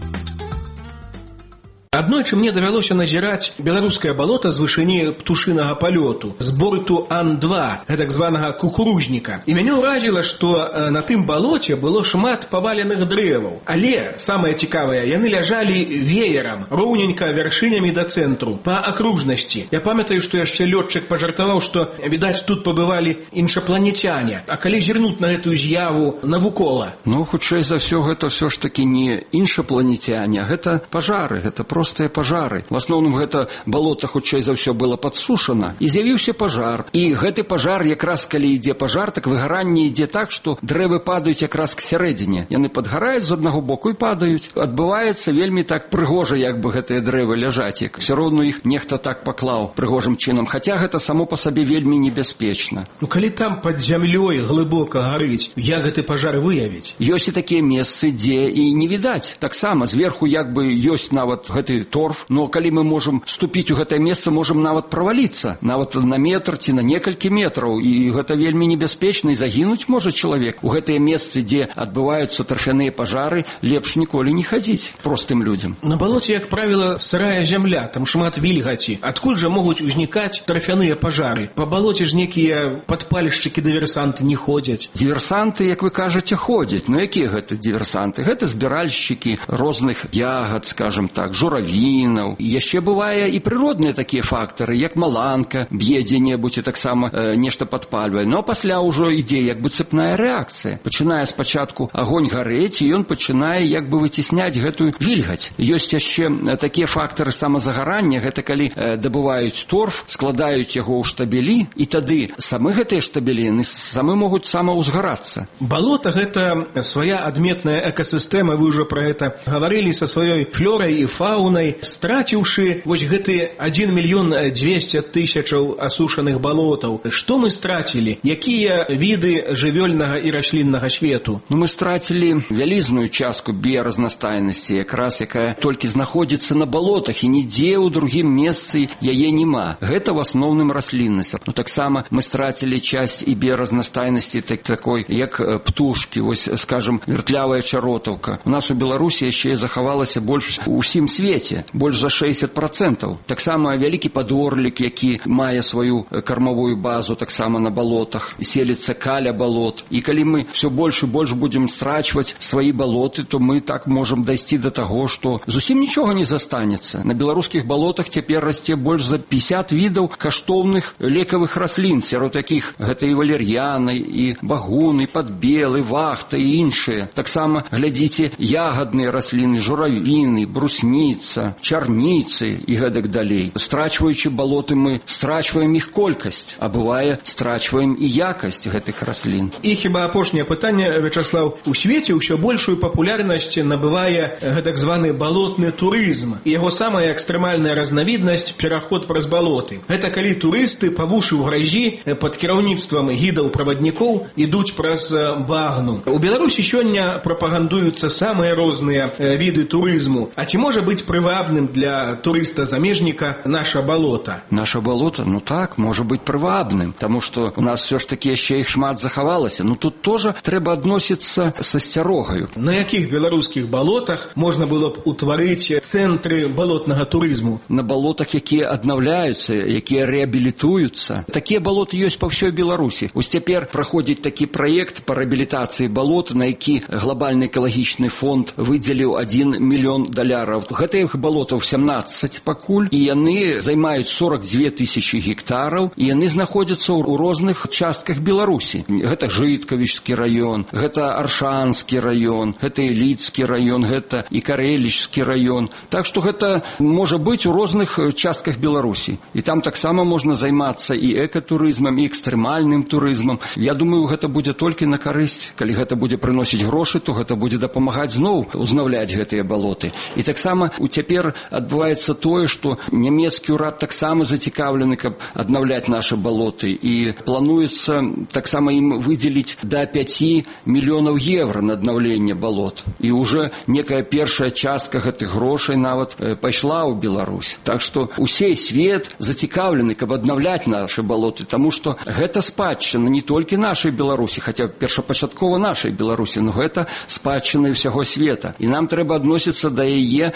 Аднойчы мне давялося назіраць беларускае балота з вышыні птушынага палёту, з борту Ан два, гэтак званага кукурузніка. І мяне ўразіла, што на тым балоце было шмат паваленых дрэваў. Але, самае цікавае, яны ляжалі веерам, роўненька вяршынямі да цэнтру, па акружнасці. Я памятаю, што яшчэ лётчык пажартаваў, што, відаць, тут пабывалі іншапланецяне. А калі зірнуць на гэтую з'яву навукова? Ну, хутчэй за ўсё, гэта ўсё ж такі не іншапланецяне, а гэта пажары, гэта простыя пажары. В асноўным гэта балота, хутчэй за ўсё, было падсушана, і з'явіўся пажар. І гэты пажар, якраз калі ідзе пажар, так выгаранне ідзе так, што дрэвы падаюць якраз к сярэдзіне. Яны падгараюць з аднаго боку і падаюць. Адбываецца вельмі так прыгожа, як бы гэтыя дрэвы ляжаць, як все роўно іх нехта так паклаў прыгожым чынам, хаця гэта само па сабе вельмі небяспечна. Ну, калі там пад зямлёй глыбока гарыць, як гэты пажар выявіць? Ёсць і такія месцы, дзе і не відаць. Таксама зверху як бы ёсць нават гэты торф, но калі мы можам ступіць у гэтае месца, можам нават праваліцца, нават на метр ці на некалькі метраў, і гэта вельмі небяспечна, і загінуць можа чалавек. У гэтыя месцы, дзе адбываюцца тарфяныя пажары, лепш ніколі не хадзіць простым людзям. На балоце, як правіла, сырая зямля, там шмат вільгаці. Адкуль жа могуць узнікаць тарфяныя пажары? Па балоце ж некія падпальшчыкі-дыверсанты не ходзяць. Дыверсанты, як вы кажаце, ходзяць. Ну, якія гэта дыверсанты? Гэта збіральшчыкі розных ягад, скажем так, журавінаў. Яшчэ бывае і прыродныя такія фактары, як маланка, б'е дзе-небудзь і таксама э, нешта падпальвае. Но пасля ўжо ідзе як бы цэпная рэакцыя. Пачынае спачатку агонь гарэць, і ён пачынае як бы выцісняць гэтую вільгаць. Ёсць яшчэ такія фактары самазагарання, гэта калі э, дабываюць торф, складаюць яго ў штабелі, і тады самы гэтыя штабелі самы могуць самаўзгарацца. Балота — гэта свая адметная экасістэма, вы ўжо пра гэта гаварылі, са сваёй флорай і фаунай, страціўшы вось гэты адзін мільён дзвесце тысячаў асушаных балотаў. Што мы страцілі? Якія віды жывёльнага і расліннага свету? Ну, мы страцілі вялізную частку біяразнастайнасці, якраз якая толькі знаходзіцца на балотах, і нідзе ў другім месцы яе няма. Гэта в асноўным расліннасць. Ну, таксама мы страцілі часть і біяразнастайнасці так, такой, як птушкі, вось, скажем, вертлявая чаротаўка. У нас у Беларусі яшчэ захавалася больш у ўсім свеце, больш за шэсцьдзесят процентаў. Таксама вялікі падорлік, які мае сваю кармавую базу таксама на балотах, селіцца каля балот. І калі мы все больш і больш будзем страчваць свае балоты, то мы так можам дайсці да таго, што зусім нічога не застанецца. На беларускіх балотах цяпер расце больш за пятьдесят відаў каштоўных лекавых раслін, сярод якіх гэта і валер'яны, і багуны, падбелы, вахта і іншыя. Таксама глядзіце ягадныя расліны, журавіны, брусніца, чарніцы і гэтак далей. Страчваючы балоты, мы страчваем іх колькасць, а бывае страчваем і якасць гэтых раслін. І хіба апошняе пытанне, Вячаслав, у свеце ўсё большую папулярнасць набывае гэтак званы балотны турызм. І яго самая экстрэмальная разнавіднасць — пераход праз балоты. Гэта калі турысты па вушы ў гразі пад кіраўніцтвам гідаў-праваднікоў ідуць праз багну. У Беларусі сёння прапагандуюцца самыя розныя віды турызму. А ці можа быць прывабным для турыста-замежніка наша балота? Наша балота? Ну так, можа быць прывабным, таму што у нас все ж таки яшчэ іх шмат захавалася. Ну тут тоже трэба адносіцца са асцярогаю. На якіх беларускіх балотах можна было б утварыць цэнтры балотнага турызму? На балотах, якія аднаўляюцца, якія рэабілітуюцца. Такія балоты ёсць па ўсёй Беларусі. Вось цяпер праходзіць такі праект па рэабілітацыі балот, на які глобальны экалагічны фонд выдзеліў адзін мільён даляраў. Гэтых балотаў сямнаццаць пакуль, і яны займаюць сорок дзве тысячы гектараў, і яны знаходзяцца ў розных частках Беларусі. Гэта Жыткавічскі раён, гэта Аршанскі раён, гэта Іліцкі раён, гэта і Карэлічскі раён. Так што гэта можа быць у розных частках Беларусі. І там таксама можна займацца і экатурызмам, і экстрэмальным турызмам. Я думаю, гэта будзе толькі на карысць. Калі гэта будзе прыносіць грошы, то гэта будзе дапамагаць зноў узнаўляць гэтыя балоты. І таксама цяпер адбываецца тое, што нямецкі ўрад таксама зацікаўлены, каб аднаўляць нашы балоты. І плануецца таксама ім выдзеліць да пяці мільёнаў еўра на аднаўленне балот. І ўжо некая першая частка гэтых грошай нават пайшла ў Беларусь. Так што ўсей свет зацікаўлены, каб аднаўляць нашы балоты, таму што гэта спадчына не толькі нашай Беларусі, хаця першапачаткова нашай Беларусі, но гэта спадчына ўсяго света. І нам трэба адносіцца да яе, каб яе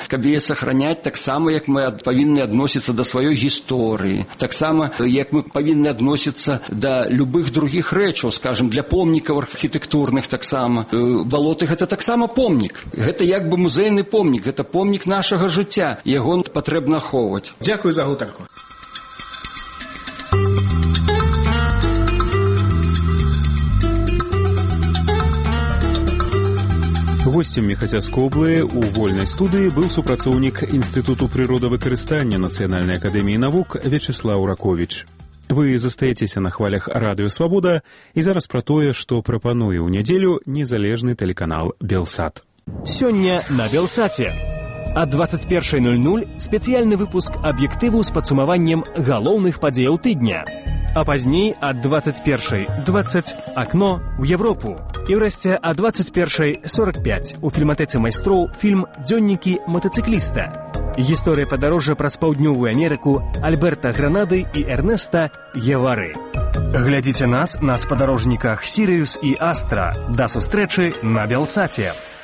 сохранять таксама, як мы павінны адносіцца да сваёй гісторыі, таксама, як мы павінны адносіцца да любых другіх рэчаў, скажем, для помнікаў архітэктурных таксама. Балоты гэта таксама помнік. Гэта як бы музейны помнік, гэта помнік нашага жыцця. Яго патрэбна ахоўваць. Дзякую за гутарку. Гостем Мехацяскоблы у вольнай студыі быў супрацоўнік Інстытуту прыродавыкарыстання Нацыянальнай акадэміі навук Вячеслаў Раковіч. Вы застаецеся на хвалях Радыё Свабода і зараз пра тое, што прапануе ў нядзелю незалежны тэлеканал Белсат. Сёння на Белсаце. Ад двадцать першай ноль ноль спецыяльны выпуск аб'ектыву з падсумаваннем галоўных падзеяў тыдня. А пазней ад двадцать першай двадцать акно ў Европу. І ўрэшце ад двадцать першай сорок пять у фільматэцы майстроў фільм «Дзённікі матацыкліста». Гісторыя падарожжа праз паўднёвую Амерыку Альберта Гранады і Эрнеста Гевары. Глядзіце нас на спадарожніках «Сірыус» і «Астра». Да сустрэчы на Белсаце.